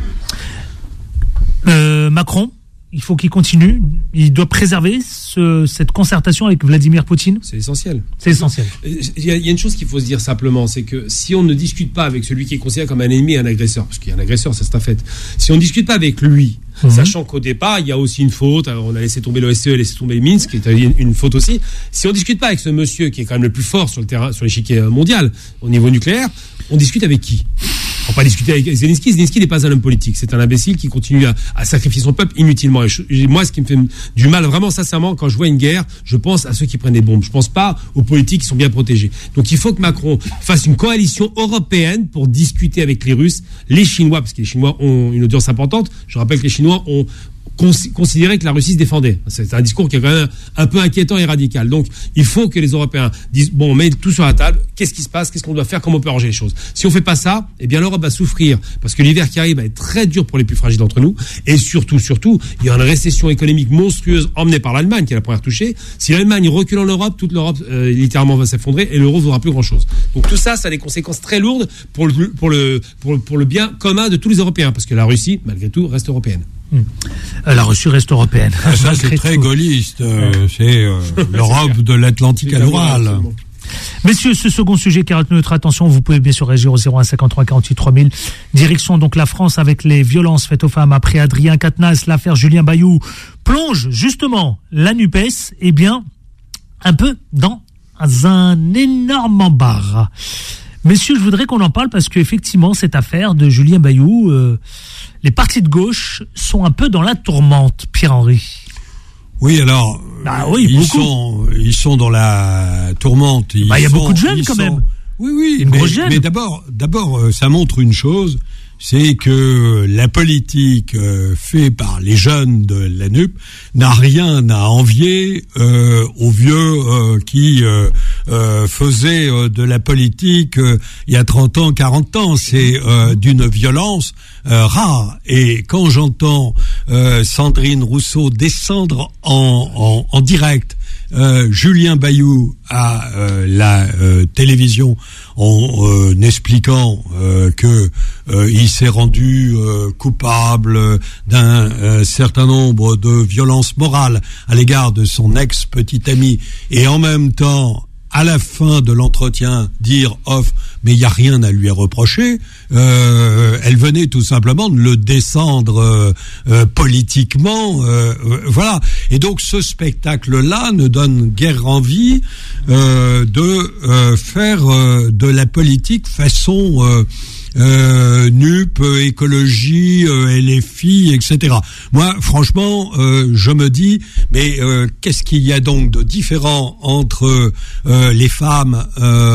Speaker 2: Euh, Macron, il faut qu'il continue. Il doit préserver ce, cette concertation avec Vladimir Poutine.
Speaker 8: C'est essentiel.
Speaker 2: C'est essentiel.
Speaker 8: Il y a, il y a une chose qu'il faut se dire simplement, c'est que si on ne discute pas avec celui qui est considéré comme un ennemi et un agresseur, parce qu'il y a un agresseur, ça c'est un fait, si on ne discute pas avec lui, Mmh. sachant qu'au départ, il y a aussi une faute, on a laissé tomber l'O S C E, laissé tomber Minsk, qui est une, une faute aussi. Si on discute pas avec ce monsieur qui est quand même le plus fort sur le terrain, sur l'échiquier mondial, au niveau nucléaire, on discute avec qui? On va pas discuter avec Zelensky. Zelensky n'est pas un homme politique. C'est un imbécile qui continue à, à sacrifier son peuple inutilement. Et je, moi, ce qui me fait du mal, vraiment, sincèrement, quand je vois une guerre, je pense à ceux qui prennent des bombes. Je pense pas aux politiques qui sont bien protégés. Donc, il faut que Macron fasse une coalition européenne pour discuter avec les Russes, les Chinois, parce que les Chinois ont une audience importante. Je rappelle que les Chinois ont considérer que la Russie se défendait. C'est un discours qui est quand même un peu inquiétant et radical. Donc, il faut que les Européens disent, bon, on met tout sur la table, qu'est-ce qui se passe, qu'est-ce qu'on doit faire, comment on peut arranger les choses. Si on fait pas ça, eh bien, l'Europe va souffrir, parce que l'hiver qui arrive va être très dur pour les plus fragiles d'entre nous, et surtout, surtout, il y a une récession économique monstrueuse emmenée par l'Allemagne, qui est la première touchée. Si l'Allemagne recule en Europe, toute l'Europe, euh, littéralement va s'effondrer, et l'euro ne vaudra plus grand-chose. Donc, tout ça, ça a des conséquences très lourdes pour le, pour le, pour le, pour le bien commun de tous les Européens, parce que la Russie, malgré tout, reste européenne.
Speaker 2: La Russie reste européenne.
Speaker 7: Ah, ça, c'est très gaulliste. Euh, c'est euh, l'Europe de l'Atlantique à l'Oural.
Speaker 2: Messieurs, ce second sujet qui a retenu notre attention, vous pouvez bien sûr réagir au zéro un cinquante-trois quarante-huit trois mille. Direction donc la France avec les violences faites aux femmes après Adrien Quatennens, l'affaire Julien Bayou plonge justement la NUPES, eh bien, un peu dans un énorme embarras. Messieurs, je voudrais qu'on en parle parce qu'effectivement, cette affaire de Julien Bayou, euh, les partis de gauche sont un peu dans la tourmente, Pierre-Henri.
Speaker 7: Oui, alors,
Speaker 2: bah oui,
Speaker 7: ils, sont, ils sont dans la tourmente. Il
Speaker 2: bah, y a beaucoup de jeunes quand sont... même.
Speaker 7: Oui, oui,
Speaker 2: une
Speaker 7: mais,
Speaker 2: grosse jeune.
Speaker 7: mais d'abord, d'abord, ça montre une chose, c'est que la politique euh, faite par les jeunes de la N U P n'a rien à envier euh, aux vieux euh, qui euh, euh, faisaient euh, de la politique euh, il y a trente ans, quarante ans. C'est euh, d'une violence euh, rare. Et quand j'entends euh, Sandrine Rousseau descendre en, en, en direct Euh, Julien Bayou à euh, la euh, télévision en euh, expliquant euh, que euh, il s'est rendu euh, coupable d'un euh, certain nombre de violences morales à l'égard de son ex-petit ami et en même temps à la fin de l'entretien dire off, mais il y a rien à lui reprocher. Euh, elle venait tout simplement de le descendre euh, euh, politiquement, euh, euh, voilà. Et donc ce spectacle-là ne donne guère envie euh, de euh, faire euh, de la politique façon euh, Euh, N U P, euh, écologie, euh, L F I, et cetera. Moi, franchement, euh, je me dis, mais euh, qu'est-ce qu'il y a donc de différent entre euh, les femmes,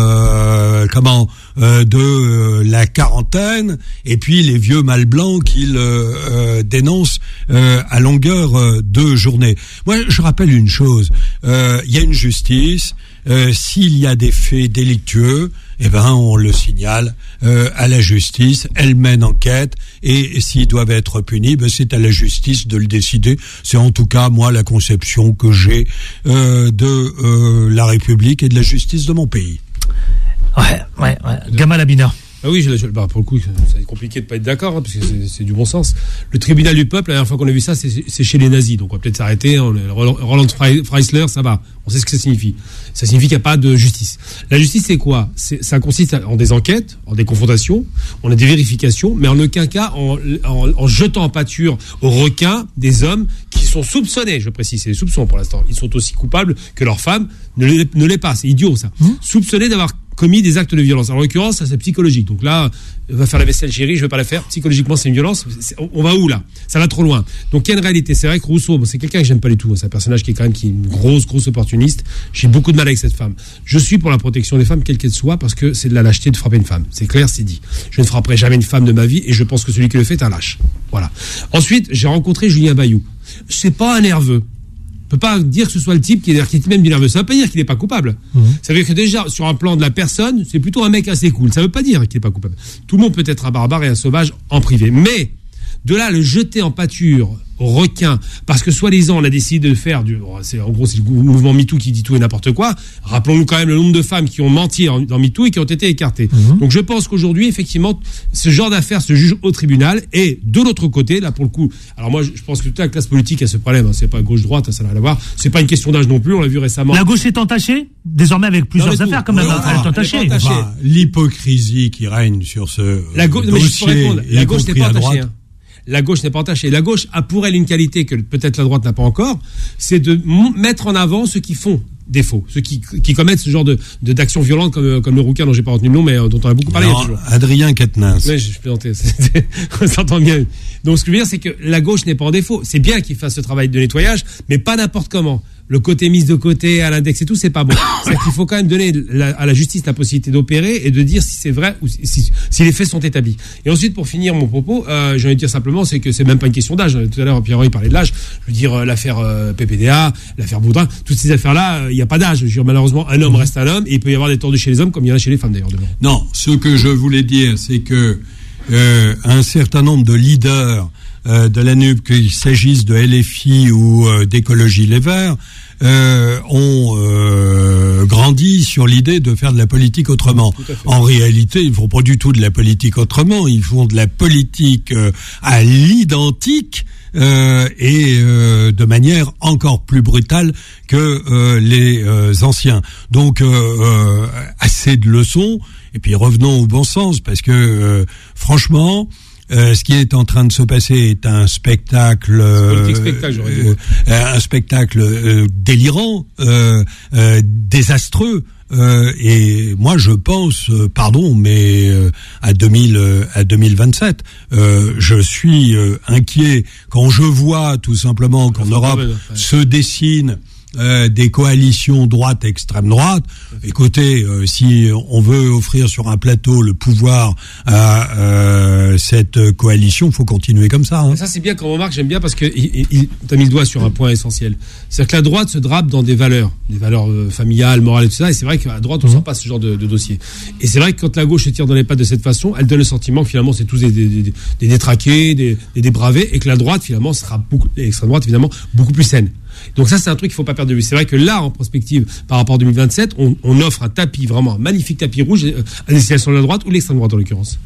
Speaker 7: euh, comment, euh, de euh, la quarantaine, et puis les vieux mâles blancs qu'ils euh, euh, dénoncent euh, à longueur euh, de journée. Moi, je rappelle une chose, euh, il y a une justice. Euh, s'il y a des faits délictueux, eh ben on le signale euh, à la justice, elle mène enquête et, et s'ils doivent être punis, ben c'est à la justice de le décider. C'est en tout cas moi la conception que j'ai euh, de euh, la République et de la justice de mon pays.
Speaker 2: Ouais, ouais, ouais. Gamal Abina.
Speaker 8: Ah oui, je, je, bah pour le coup, c'est compliqué de pas être d'accord, hein, parce que c'est, c'est du bon sens. Le tribunal du peuple, la dernière fois qu'on a vu ça, c'est, c'est chez les nazis. Donc on va peut-être s'arrêter. On, Roland Freisler, ça va. On sait ce que ça signifie. Ça signifie qu'il n'y a pas de justice. La justice, c'est quoi? c'est, Ça consiste en des enquêtes, en des confrontations, on a des vérifications, mais en aucun cas en, en, en jetant en pâture au requin des hommes qui sont soupçonnés. Je précise, c'est des soupçons pour l'instant. Ils sont aussi coupables que leurs femmes ne l'est, ne l'est pas. C'est idiot ça. Mmh. Soupçonnés d'avoir commis des actes de violence. En l'occurrence, ça c'est psychologique. Donc là, va faire la vaisselle, chérie, je vais pas la faire. Psychologiquement, c'est une violence. C'est, on va où là? Ça va trop loin. Donc il y a une réalité. C'est vrai que Rousseau, bon, c'est quelqu'un que j'aime pas du tout. C'est un personnage qui est quand même qui est une grosse, grosse opportuniste. J'ai beaucoup de mal avec cette femme. Je suis pour la protection des femmes, quelle qu'elle soit, parce que c'est de la lâcheté de frapper une femme. C'est clair, c'est dit. Je ne frapperai jamais une femme de ma vie, et je pense que celui qui le fait est un lâche. Voilà. Ensuite, j'ai rencontré Julien Bayou. C'est pas un nerveux. On peut pas dire que ce soit le type qui est, qui est même du nerveux. Ça veut pas dire qu'il n'est pas coupable. Mmh. Ça veut dire que déjà, sur un plan de la personne, c'est plutôt un mec assez cool. Ça veut pas dire qu'il n'est pas coupable. Tout le monde peut être un barbare et un sauvage en privé. Mais, de là, le jeter en pâture au requin, parce que soi-disant, on a décidé de faire du, c'est, en gros, c'est le mouvement MeToo qui dit tout et n'importe quoi. Rappelons-nous quand même le nombre de femmes qui ont menti dans MeToo et qui ont été écartées. Mmh. Donc, je pense qu'aujourd'hui, effectivement, ce genre d'affaires se juge au tribunal. Et de l'autre côté, là, pour le coup, alors moi, je pense que toute la classe politique a ce problème. Hein, c'est pas gauche-droite, hein, ça n'a rien à voir. C'est pas une question d'âge non plus. On l'a vu récemment.
Speaker 2: La gauche est entachée, désormais avec plusieurs non, affaires, quand même.
Speaker 7: Non,
Speaker 2: elle est entachée.
Speaker 7: Bah, l'hypocrisie qui règne sur ce
Speaker 8: la go-
Speaker 7: dossier,
Speaker 8: la gauche n'est pas entachée. Hein. La gauche n'est pas entachée. La gauche a pour elle une qualité que peut-être la droite n'a pas encore, c'est de m- mettre en avant ceux qui font défaut, ceux qui, qui commettent ce genre de, de d'actions violentes comme, comme le rouquin dont j'ai pas retenu le nom, mais dont on a beaucoup parlé.
Speaker 7: Non, il y a Adrien Quatennens.
Speaker 8: Oui, je, je plaisantais. On s'entend bien. Donc ce que je veux dire, c'est que la gauche n'est pas en défaut. C'est bien qu'il fasse ce travail de nettoyage, mais pas n'importe comment. Le côté mise de côté à l'index et tout, c'est pas bon. C'est-à-dire qu'il faut quand même donner la, à la justice la possibilité d'opérer et de dire si c'est vrai ou si, si, si les faits sont établis. Et ensuite, pour finir mon propos, euh, j'ai envie de dire simplement, c'est que c'est même pas une question d'âge. Tout à l'heure, Pierre-Henri parlait de l'âge. Je veux dire, euh, l'affaire euh, P P D A, l'affaire Boudrin, toutes ces affaires-là, il euh, n'y a pas d'âge. Je veux dire, malheureusement, un homme reste un homme et il peut y avoir des tordus chez les hommes comme il y en a chez les femmes d'ailleurs. Demain.
Speaker 7: Non, ce que je voulais dire, c'est que euh, un certain nombre de leaders euh, de la N U P, qu'il s'agisse de L F I ou euh, d'Écologie Les Verts, Euh, ont euh, grandi sur l'idée de faire de la politique autrement. En réalité, ils ne font pas du tout de la politique autrement, ils font de la politique euh, à l'identique euh, et euh, de manière encore plus brutale que euh, les euh, anciens. Donc, euh, euh, assez de leçons, et puis revenons au bon sens, parce que euh, franchement... Euh, ce qui est en train de se passer est un spectacle, euh,
Speaker 8: spectacle j'aurais dit,
Speaker 7: euh, un spectacle euh, délirant, euh, euh, désastreux. Euh, et moi, je pense, euh, pardon, mais euh, à deux mille, euh, à deux mille vingt-sept, euh, je suis euh, inquiet quand je vois tout simplement qu'en Europe se dessine Euh, des coalitions droite extrême droite. Écoutez, euh, si on veut offrir sur un plateau le pouvoir à euh, cette coalition, faut continuer comme ça. Hein.
Speaker 8: Ça c'est bien qu'on remarque, j'aime bien parce que il, il, t'as mis le doigt sur un point essentiel. C'est-à-dire que la droite se drape dans des valeurs, des valeurs euh, familiales, morales et tout ça. Et c'est vrai qu'à droite on mmh. sent pas ce genre de, de dossier. Et c'est vrai que quand la gauche se tire dans les pattes de cette façon, elle donne le sentiment que finalement c'est tous des, des, des, des détraqués, des, des débravés, et que la droite finalement sera beaucoup, l'extrême droite évidemment beaucoup plus saine. Donc ça, c'est un truc qu'il ne faut pas perdre de vue. C'est vrai que là, en prospective, par rapport à deux mille vingt-sept, on, on offre un tapis, vraiment un magnifique tapis rouge à destination de la droite ou l'extrême droite en l'occurrence.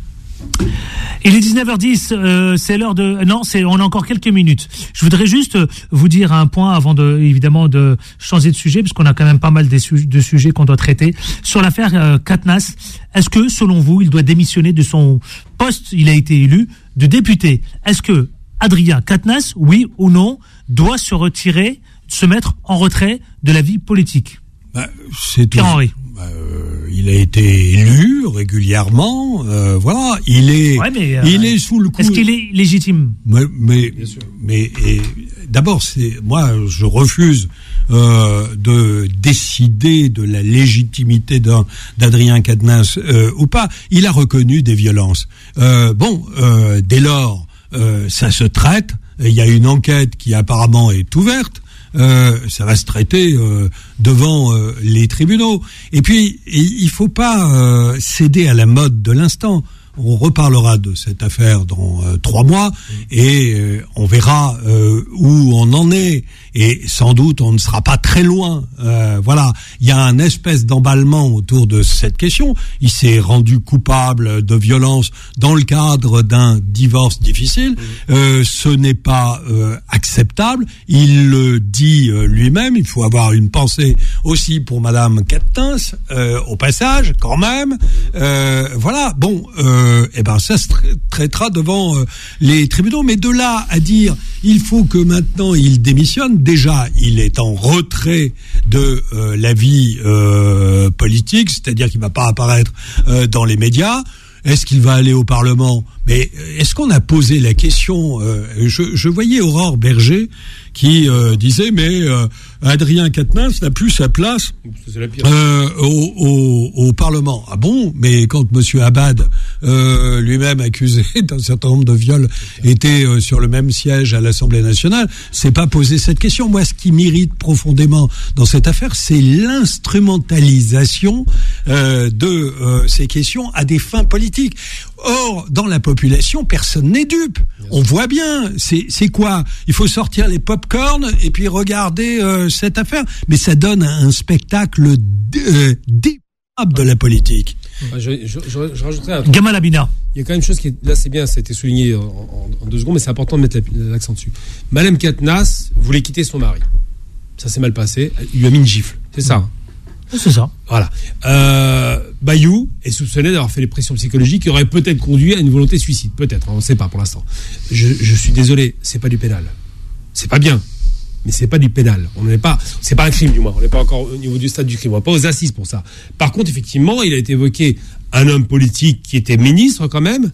Speaker 2: Il est dix-neuf heures dix, euh, c'est l'heure de... Non, c'est, on a encore quelques minutes. Je voudrais juste vous dire un point avant de, évidemment, de changer de sujet, parce qu'on a quand même pas mal de, su- de sujets qu'on doit traiter. Sur l'affaire euh, Quatennens, est-ce que, selon vous, il doit démissionner de son poste, il a été élu, de député? Est-ce que Adrien Quatennens, oui ou non, doit se retirer, se mettre en retrait de la vie politique?
Speaker 7: Bah, c'est tout.
Speaker 2: Pierre-Henri.
Speaker 7: Euh, il a été élu régulièrement, euh, voilà. Il est,
Speaker 2: ouais, mais, euh,
Speaker 7: il est sous le coup.
Speaker 2: Est-ce qu'il est légitime?
Speaker 7: Mais, mais, mais et, d'abord, c'est moi, je refuse euh, de décider de la légitimité d'un, d'Adrien Quatennens euh, ou pas. Il a reconnu des violences. Euh, bon, euh, dès lors, euh, ça se traite. Il y a une enquête qui apparemment est ouverte. Euh, ça va se traiter euh, devant euh, les tribunaux. Et puis, il faut pas euh, céder à la mode de l'instant. On reparlera de cette affaire dans euh, trois mois et euh, on verra euh, où on en est. Et sans doute, on ne sera pas très loin. Euh, voilà, il y a un espèce d'emballement autour de cette question. Il s'est rendu coupable de violence dans le cadre d'un divorce difficile. Euh, ce n'est pas euh, acceptable. Il le dit euh, lui-même. Il faut avoir une pensée aussi pour Madame Quatennens, euh, au passage, quand même. Euh, voilà, bon... Euh, Euh, eh ben ça se tra- traitera devant euh, les tribunaux, mais de là à dire il faut que maintenant il démissionne, déjà il est en retrait de euh, la vie euh, politique, c'est-à-dire qu'il va pas apparaître euh, dans les médias. Est-ce qu'il va aller au Parlement? Mais est-ce qu'on a posé la question euh, je, je voyais Aurore Berger qui euh, disait mais euh, Adrien Quatennens n'a plus sa place euh, au, au, au Parlement. Ah bon? Mais quand Monsieur Abad, euh, lui-même accusé d'un certain nombre de viols, était euh, sur le même siège à l'Assemblée nationale, c'est pas posé cette question. Moi, ce qui m'irrite profondément dans cette affaire, c'est l'instrumentalisation euh, de euh, ces questions à des fins politiques. Or, dans la population, personne n'est dupe. On voit bien. C'est, c'est quoi? Il faut sortir les pop-corn et puis regarder euh, cette affaire. Mais ça donne un spectacle euh, déplorable de la politique.
Speaker 8: Je, je, je, je rajouterais un truc.
Speaker 2: Gamal Abina.
Speaker 8: Il y a quand même une chose qui est, là c'est bien, ça a été souligné en, en, en deux secondes, mais c'est important de mettre la, l'accent dessus. Madame Quatennens voulait quitter son mari. Ça s'est mal passé. Il lui a mis une gifle. C'est ça. Hein.
Speaker 2: C'est ça.
Speaker 8: Voilà. Euh, Bayou est soupçonné d'avoir fait des pressions psychologiques qui auraient peut-être conduit à une volonté de suicide. Peut-être, hein, on ne sait pas pour l'instant. Je, je suis désolé, c'est pas du pénal. C'est pas bien, mais c'est pas du pénal. On n'est pas, c'est pas un crime du moins. On n'est pas encore au niveau du stade du crime. On n'est pas aux assises pour ça. Par contre, effectivement, il a été évoqué un homme politique qui était ministre quand même,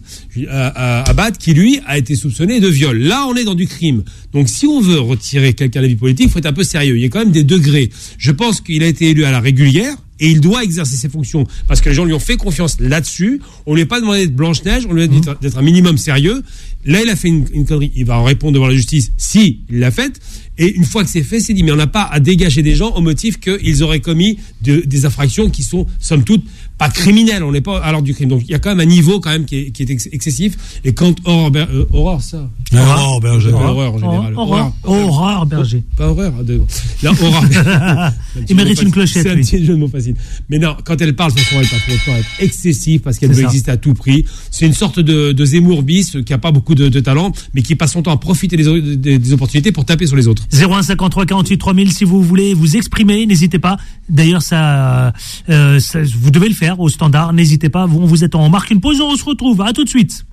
Speaker 8: Abad, qui lui a été soupçonné de viol. Là, on est dans du crime. Donc, si on veut retirer quelqu'un de la vie politique, il faut être un peu sérieux. Il y a quand même des degrés. Je pense qu'il a été élu à la régulière et il doit exercer ses fonctions parce que les gens lui ont fait confiance là-dessus. On lui a pas demandé d'être Blanche-Neige, on lui a dit mmh. d'être un minimum sérieux. Là, il a fait une, une connerie. Il va en répondre devant la justice si il l'a faite. Et une fois que c'est fait, c'est dit. Mais on n'a pas à dégager des gens au motif qu'ils auraient commis de, des infractions qui sont, somme toute, pas criminelles. On n'est pas à l'ordre du crime. Donc, il y a quand même un niveau quand même qui est, qui est ex- excessif. Et quand Aurore, euh, Aurore ça.
Speaker 7: Aurore Berger.
Speaker 8: Horreur en général.
Speaker 2: Aurore, Aurore Berger.
Speaker 8: Pas horreur. De... Là, Aurore.
Speaker 2: Il mérite une clochette.
Speaker 8: C'est un petit jeu de mots facile. Mais non, quand elle parle, de toute façon, elle passe son temps à être excessive parce qu'elle
Speaker 2: C'est
Speaker 8: veut
Speaker 2: ça.
Speaker 8: exister à tout prix. C'est une sorte de, de Zemmour bis qui a pas beaucoup de, de talent, mais qui passe son temps à profiter des, des, des opportunités pour taper sur les autres.
Speaker 2: zéro un cinquante-trois quarante-huit trois mille si vous voulez vous exprimer, n'hésitez pas. D'ailleurs, ça, euh, ça, vous devez le faire au standard. N'hésitez pas. Vous, vous êtes en on marque une pause, on se retrouve. À tout de suite.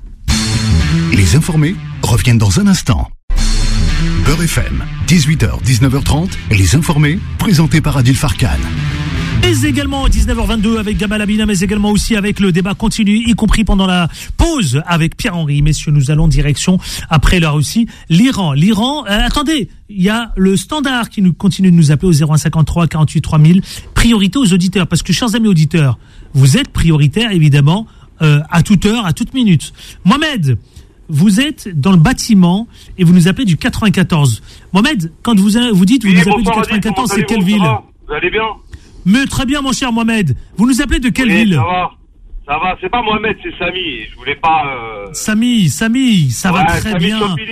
Speaker 1: Les informés reviennent dans un instant. Beurre F M, dix-huit heures dix-neuf heures trente, Les informés, présentés par Adil Farkan.
Speaker 2: Mais également à dix-neuf heures vingt-deux avec Gamal Abina, mais également aussi avec le débat continu, y compris pendant la pause avec Pierre-Henri. Messieurs, nous allons direction, après la Russie, l'Iran. L'Iran, euh, attendez, il y a le standard qui nous continue de nous appeler au zéro un cinquante-trois quarante-huit trois mille. Priorité aux auditeurs, parce que, chers amis auditeurs, vous êtes prioritaires, évidemment, euh, à toute heure, à toute minute. Mohamed, vous êtes dans le bâtiment et vous nous appelez du quatre-vingt-quatorze. Mohamed, quand vous, vous dites vous
Speaker 9: oui,
Speaker 2: nous appelez du
Speaker 9: bonsoir,
Speaker 2: quatre-vingt-quatorze,
Speaker 9: Adil,
Speaker 2: c'est quelle
Speaker 9: ça
Speaker 2: ville?
Speaker 9: va? Vous allez bien?
Speaker 2: Mais très bien, mon cher Mohamed. Vous nous appelez de quelle
Speaker 9: oui,
Speaker 2: ville?
Speaker 9: Ça va, ça va. C'est pas Mohamed, c'est Samy. Je voulais pas. Euh...
Speaker 2: Samy, Samy, ça
Speaker 9: ouais,
Speaker 2: va très
Speaker 9: Samy
Speaker 2: bien.
Speaker 9: Chopini.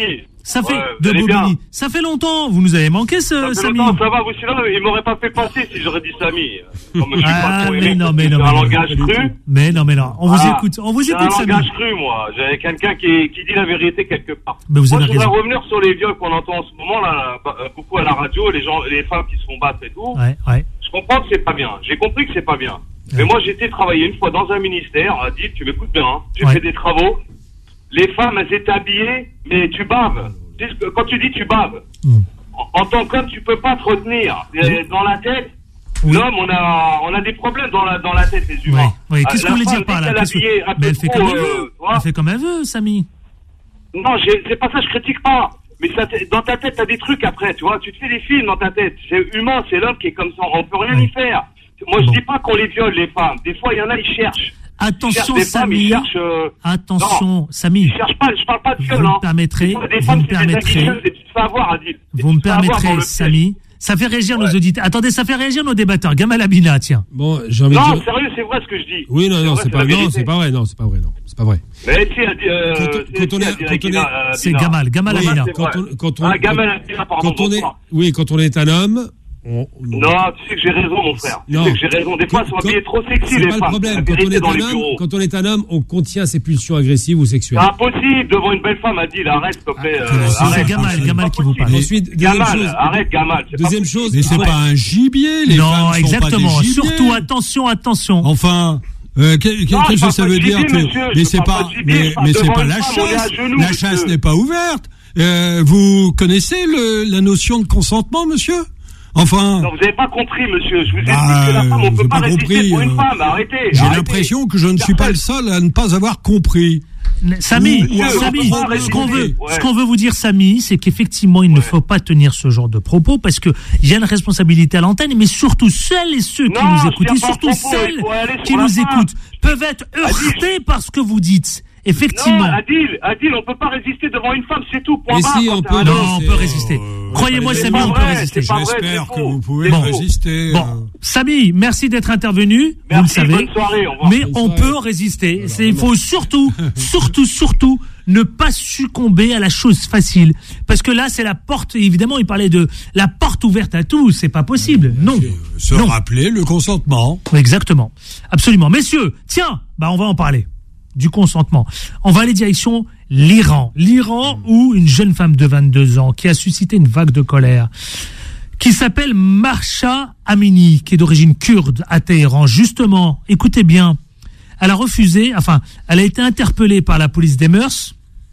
Speaker 2: Ça fait
Speaker 9: Ouais,
Speaker 2: de
Speaker 9: vous allez bien.
Speaker 2: Bobigny. Ça fait longtemps. Vous nous avez manqué, ce
Speaker 9: Ça fait
Speaker 2: Samy.
Speaker 9: longtemps, ça va, vous, sinon, il m'aurait pas fait passer si j'aurais dit Samy. Comme je suis
Speaker 2: Ah,
Speaker 9: pas trop
Speaker 2: mais
Speaker 9: aimé,
Speaker 2: non, mais non,
Speaker 9: j'ai
Speaker 2: mais
Speaker 9: un
Speaker 2: non,
Speaker 9: langage
Speaker 2: non,
Speaker 9: cru.
Speaker 2: Mais non, mais non. On vous
Speaker 9: Ah,
Speaker 2: écoute. On vous
Speaker 9: j'ai
Speaker 2: écoute,
Speaker 9: un
Speaker 2: Samy.
Speaker 9: langage cru, moi. J'ai quelqu'un qui, qui dit la vérité quelque part.
Speaker 2: Mais vous
Speaker 9: moi,
Speaker 2: avez
Speaker 9: je voudrais
Speaker 2: raison.
Speaker 9: revenir sur les viols qu'on entend en ce moment, là, euh, beaucoup à la radio, les gens, les femmes qui se font battre et tout.
Speaker 2: Ouais, ouais.
Speaker 9: Je comprends que c'est pas bien. J'ai compris que c'est pas bien.
Speaker 2: Ouais.
Speaker 9: Mais moi, j'ai été travailler une fois dans un ministère, a dit, tu m'écoutes bien, hein. J'ai
Speaker 2: Ouais.
Speaker 9: fait des travaux. Les femmes, elles étaient habillées, mais tu baves. Tu sais, quand tu dis tu baves,
Speaker 2: Mm.
Speaker 9: en, en tant qu'homme, tu peux pas te retenir. Euh, Dans la tête,
Speaker 2: Oui.
Speaker 9: l'homme, on a, on a des problèmes dans la, dans la tête, les humains.
Speaker 2: Ouais, ouais.
Speaker 9: Ah,
Speaker 2: Qu'est-ce que
Speaker 9: la
Speaker 2: vous voulez
Speaker 9: femme,
Speaker 2: dire par
Speaker 9: dès
Speaker 2: là?
Speaker 9: qu'elle
Speaker 2: Qu'est-ce que-
Speaker 9: est habillée un
Speaker 2: Mais
Speaker 9: peu
Speaker 2: elle fait
Speaker 9: trop,
Speaker 2: comme elle
Speaker 9: euh,
Speaker 2: veut.
Speaker 9: tu vois.
Speaker 2: Elle fait comme elle veut, Samy.
Speaker 9: Non, j'ai- c'est pas ça, je critique pas. Mais ça, t- dans ta tête, t'as des trucs après, tu vois. Tu te fais des films dans ta tête. C'est humain, c'est l'homme qui est comme ça. On peut rien
Speaker 2: Ouais.
Speaker 9: y faire. Moi, je
Speaker 2: Bon.
Speaker 9: dis pas qu'on les viole, les femmes. Des fois, il y en a, ils cherchent.
Speaker 2: Attention,
Speaker 9: Ils cherchent des femmes,
Speaker 2: Samy.
Speaker 9: ils cherchent, euh,
Speaker 2: Attention, Samy.
Speaker 9: Ils cherchent pas, je parle pas de
Speaker 2: Vous
Speaker 9: viol,
Speaker 2: me
Speaker 9: hein.
Speaker 2: permettrez,
Speaker 9: Des fois, des
Speaker 2: vous
Speaker 9: femmes,
Speaker 2: me
Speaker 9: c'est des
Speaker 2: permettrez,
Speaker 9: aguicheuses, des petites avoir, Adil. Des
Speaker 2: vous me
Speaker 9: petites favoirs dans
Speaker 2: permettrez,
Speaker 9: le
Speaker 2: Samy. Ça fait réagir nos
Speaker 9: Ouais.
Speaker 2: auditeurs. Attendez, ça fait réagir nos débatteurs. Gamal Abina, tiens.
Speaker 8: Bon, j'ai envie
Speaker 9: Non,
Speaker 8: de dire.
Speaker 9: sérieux, c'est vrai ce que je dis.
Speaker 8: Oui, non, non,
Speaker 9: vrai,
Speaker 8: c'est pas,
Speaker 9: la
Speaker 8: non,
Speaker 9: vérité.
Speaker 8: c'est pas vrai, non, c'est pas vrai, non, c'est pas vrai.
Speaker 9: Mais si, Adil, euh,
Speaker 8: Quand on-
Speaker 9: c'est-
Speaker 8: quand on
Speaker 9: si,
Speaker 8: est-
Speaker 9: Adil,
Speaker 8: quand on est-
Speaker 9: Abina, euh,
Speaker 2: C'est
Speaker 9: Abina.
Speaker 2: Gamal, Gamal
Speaker 9: Oui,
Speaker 2: Abina.
Speaker 9: c'est
Speaker 8: Quand
Speaker 9: vrai.
Speaker 8: on, quand on,
Speaker 9: Ah, Gamal Abina, pardon,
Speaker 8: quand on est,
Speaker 9: bonsoir.
Speaker 8: oui, quand on est un homme, on,
Speaker 9: Non, tu sais que j'ai raison, mon frère. Tu
Speaker 8: Non.
Speaker 9: sais que j'ai raison. Des fois, elles sont
Speaker 8: Quand-
Speaker 9: habillées trop sexy,
Speaker 8: c'est
Speaker 9: les
Speaker 8: pas le
Speaker 9: femmes.
Speaker 8: problème.
Speaker 9: La
Speaker 8: Quand on,
Speaker 9: vérité
Speaker 8: est
Speaker 9: dans
Speaker 8: un
Speaker 9: les
Speaker 8: homme,
Speaker 9: bureaux.
Speaker 8: quand on est un homme, on contient ses pulsions agressives ou
Speaker 9: C'est
Speaker 8: sexuelles.
Speaker 9: impossible devant une belle femme, Adil. Arrête, s'il te plaît. euh,
Speaker 2: C'est
Speaker 9: arrête.
Speaker 2: Gamal, Gamal qui vous parle.
Speaker 9: Mais-
Speaker 8: Ensuite, deuxième
Speaker 9: Gamal,
Speaker 8: chose,
Speaker 9: arrête, Gamal. c'est pas
Speaker 8: deuxième
Speaker 9: possible.
Speaker 8: chose,
Speaker 7: Mais
Speaker 8: il
Speaker 7: c'est
Speaker 8: faut-
Speaker 7: pas un gibier, les
Speaker 2: Non,
Speaker 7: femmes sont pas
Speaker 2: exactement.
Speaker 7: des gibiers.
Speaker 2: Surtout, attention, attention.
Speaker 7: Enfin, euh, qu'est-
Speaker 9: Non, je
Speaker 7: qu'est-ce que
Speaker 9: parle
Speaker 7: ça
Speaker 9: pas
Speaker 7: veut
Speaker 9: de
Speaker 7: dire
Speaker 9: gibier,
Speaker 7: que
Speaker 9: monsieur,
Speaker 7: mais
Speaker 9: je
Speaker 7: c'est
Speaker 9: parle
Speaker 7: pas
Speaker 9: pas de gibier,
Speaker 7: mais,
Speaker 9: je parle
Speaker 7: mais c'est
Speaker 9: devant
Speaker 7: pas
Speaker 9: une
Speaker 7: la
Speaker 9: femme, on est à
Speaker 7: chasse.
Speaker 9: genoux,
Speaker 7: La
Speaker 9: monsieur.
Speaker 7: chasse n'est pas ouverte. Euh, vous connaissez le, la notion de consentement, monsieur? Enfin,
Speaker 9: Non, vous n'avez pas compris, monsieur. Je vous ai
Speaker 7: Bah,
Speaker 9: dit que la femme, on
Speaker 7: j'ai
Speaker 9: peut pas
Speaker 7: pas
Speaker 9: résister
Speaker 7: compris,
Speaker 9: pour une
Speaker 7: euh,
Speaker 9: femme. Arrêtez.
Speaker 7: j'ai
Speaker 9: arrêtez.
Speaker 7: l'impression que je ne suis pas le seul à ne pas avoir compris.
Speaker 2: Samy,
Speaker 7: Ou- ou
Speaker 2: Samy,
Speaker 7: alors,
Speaker 2: ce qu'on veut,
Speaker 9: ouais.
Speaker 2: ce qu'on veut vous dire, Samy, c'est qu'effectivement, il ne
Speaker 9: Ouais.
Speaker 2: faut pas tenir ce genre de propos parce que il y a une responsabilité à l'antenne, mais surtout celles et ceux qui
Speaker 9: Non,
Speaker 2: nous
Speaker 9: je
Speaker 2: écoutent,
Speaker 9: tiens
Speaker 2: et
Speaker 9: pas
Speaker 2: surtout
Speaker 9: au propos,
Speaker 2: celles
Speaker 9: il faut aller sur
Speaker 2: qui
Speaker 9: la
Speaker 2: nous
Speaker 9: fin.
Speaker 2: écoutent, peuvent être heurtées par ce que vous dites.
Speaker 9: Non,
Speaker 2: Effectivement.
Speaker 9: Adil, Adil, on peut pas résister devant une femme, c'est tout. Point
Speaker 8: Mais
Speaker 9: barre,
Speaker 8: si,
Speaker 9: quand
Speaker 8: on
Speaker 9: c'est
Speaker 8: peut-
Speaker 9: un
Speaker 2: Non,
Speaker 9: homme.
Speaker 2: on
Speaker 8: c'est-
Speaker 2: peut résister.
Speaker 8: euh,
Speaker 2: Croyez-moi,
Speaker 9: c'est
Speaker 2: Samy,
Speaker 9: pas
Speaker 2: on peut
Speaker 9: vrai,
Speaker 2: résister.
Speaker 9: c'est pas vrai.
Speaker 7: J'espère
Speaker 9: c'est
Speaker 7: que
Speaker 9: faux.
Speaker 7: vous pouvez
Speaker 2: Bon.
Speaker 7: résister.
Speaker 2: Bon,
Speaker 7: euh.
Speaker 2: Samy, merci d'être intervenu. Vous le
Speaker 9: Merci,
Speaker 2: savez.
Speaker 9: bonne soirée, au revoir.
Speaker 2: Mais
Speaker 8: Bonne
Speaker 2: on
Speaker 8: soirée.
Speaker 2: peut résister. C'est, il faut surtout, surtout, surtout ne pas succomber à la chose facile. Parce que là, c'est la porte, évidemment, il parlait de la porte ouverte à tout. C'est pas possible. Non.
Speaker 7: Se
Speaker 2: Non.
Speaker 7: rappeler le consentement.
Speaker 2: Exactement. Absolument. Messieurs, tiens, bah, on va en parler. Du consentement. On va aller direction l'Iran. L'Iran où une jeune femme de vingt-deux ans qui a suscité une vague de colère, qui s'appelle Mahsa Amini, qui est d'origine kurde à Téhéran. Justement, écoutez bien, elle a refusé, enfin, elle a été interpellée par la police des mœurs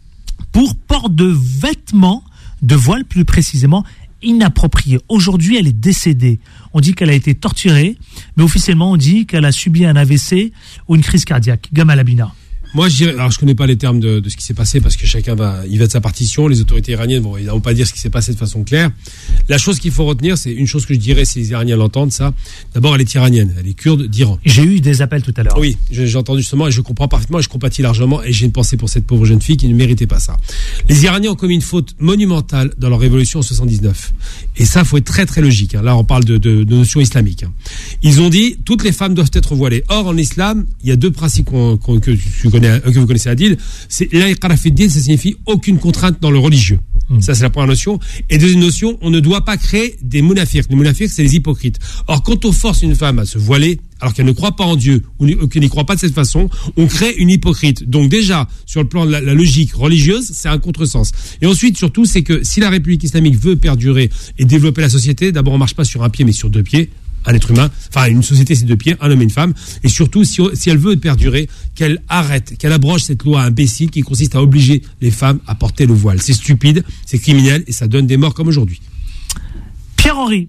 Speaker 2: pour port de vêtements, de voile plus précisément, inappropriés. Aujourd'hui, elle est décédée. On dit qu'elle a été torturée, mais officiellement, on dit qu'elle a subi un A V C ou une crise cardiaque. Gamal Abina.
Speaker 8: Moi, je dirais, alors je connais pas les termes de, de ce qui s'est passé parce que chacun va, il va de sa partition. Les autorités iraniennes vont évidemment pas dire ce qui s'est passé de façon claire. La chose qu'il faut retenir, c'est une chose que je dirais si les Iraniens l'entendent, ça. D'abord, elle est iranienne, elle est kurde d'Iran.
Speaker 2: J'ai eu des appels tout à l'heure.
Speaker 8: Oui, j'ai j'ai entendu justement et je comprends parfaitement et je compatis largement et j'ai une pensée pour cette pauvre jeune fille qui ne méritait pas ça. Les Iraniens ont commis une faute monumentale dans leur révolution en soixante-dix-neuf. Et ça, faut être très très logique. Hein. Là, on parle de, de, de notions islamiques. Hein. Ils ont dit toutes les femmes doivent être voilées. Or, en islam, il y a deux principes qu'on, qu'on, que, tu connais, que vous connaissez, Adil. C'est l'iqra fi din, ça signifie aucune contrainte dans le religieux. Mmh. Ça, c'est la première notion. Et deuxième notion, on ne doit pas créer des munafirs. Les munafirs, c'est les hypocrites. Or, quand on force une femme à se voiler, alors qu'elle ne croit pas en Dieu ou qu'elle n'y croit pas de cette façon, on crée une hypocrite. Donc déjà, sur le plan de la, la logique religieuse, c'est un contresens. Et ensuite, surtout, c'est que si la République islamique veut perdurer et développer la société, d'abord, on marche pas sur un pied, mais sur deux pieds. Un être humain, enfin une société c'est deux pieds, un homme et une femme, et surtout si, si elle veut perdurer, qu'elle arrête, qu'elle abroge cette loi imbécile qui consiste à obliger les femmes à porter le voile. C'est stupide, c'est criminel et ça donne des morts comme aujourd'hui.
Speaker 2: Pierre-Henri.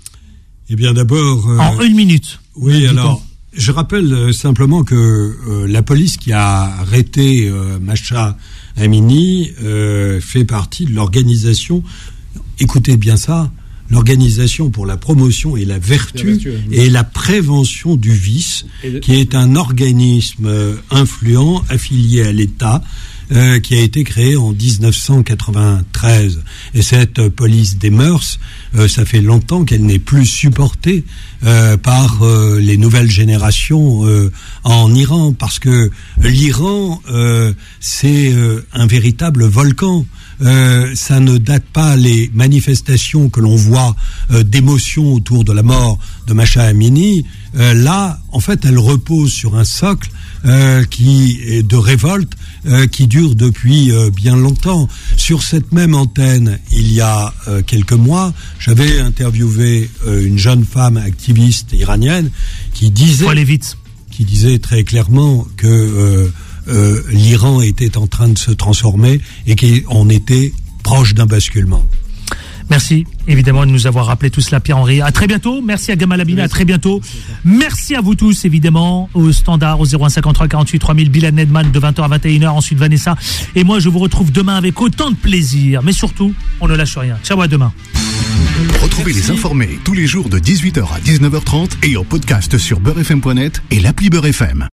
Speaker 7: Eh bien d'abord... Euh,
Speaker 2: en une minute.
Speaker 7: Oui, alors, je rappelle euh, simplement que euh, la police qui a arrêté euh, Mahsa Amini euh, fait partie de l'organisation, écoutez bien ça, l'Organisation pour la promotion et la vertu, la vertu oui. et la prévention du vice, de... qui est un organisme euh, influent, affilié à l'État, euh, qui a été créé en dix-neuf cent quatre-vingt-treize. Et cette euh, police des mœurs, euh, ça fait longtemps qu'elle n'est plus supportée euh, par euh, les nouvelles générations euh, en Iran, parce que l'Iran, euh, c'est euh, un véritable volcan. euh, ça ne date pas les manifestations que l'on voit euh, d'émotion autour de la mort de Mahsa Amini. Euh, là, en fait, elle repose sur un socle euh, qui est de révolte euh, qui dure depuis euh, bien longtemps. Sur cette même antenne, il y a euh, quelques mois, j'avais interviewé euh, une jeune femme activiste iranienne qui disait,
Speaker 2: faut aller vite.
Speaker 7: qui disait très clairement que euh, euh, l'Iran était en train de se transformer et qu'on était proche d'un basculement.
Speaker 2: Merci évidemment de nous avoir rappelé tout cela, Pierre-Henri. À très bientôt. Merci à Gamal Abina. À très bientôt. Merci à vous tous évidemment au standard au zéro un cinquante-trois quarante-huit trois mille. Bilal Nedman de vingt heures à vingt et une heures. Ensuite Vanessa. Et moi je vous retrouve demain avec autant de plaisir. Mais surtout, on ne lâche rien. Ciao, à demain.
Speaker 1: Retrouvez les informés tous les jours de dix-huit heures à dix-neuf heures trente et en podcast sur beurre f m point net et l'appli Beurre F M.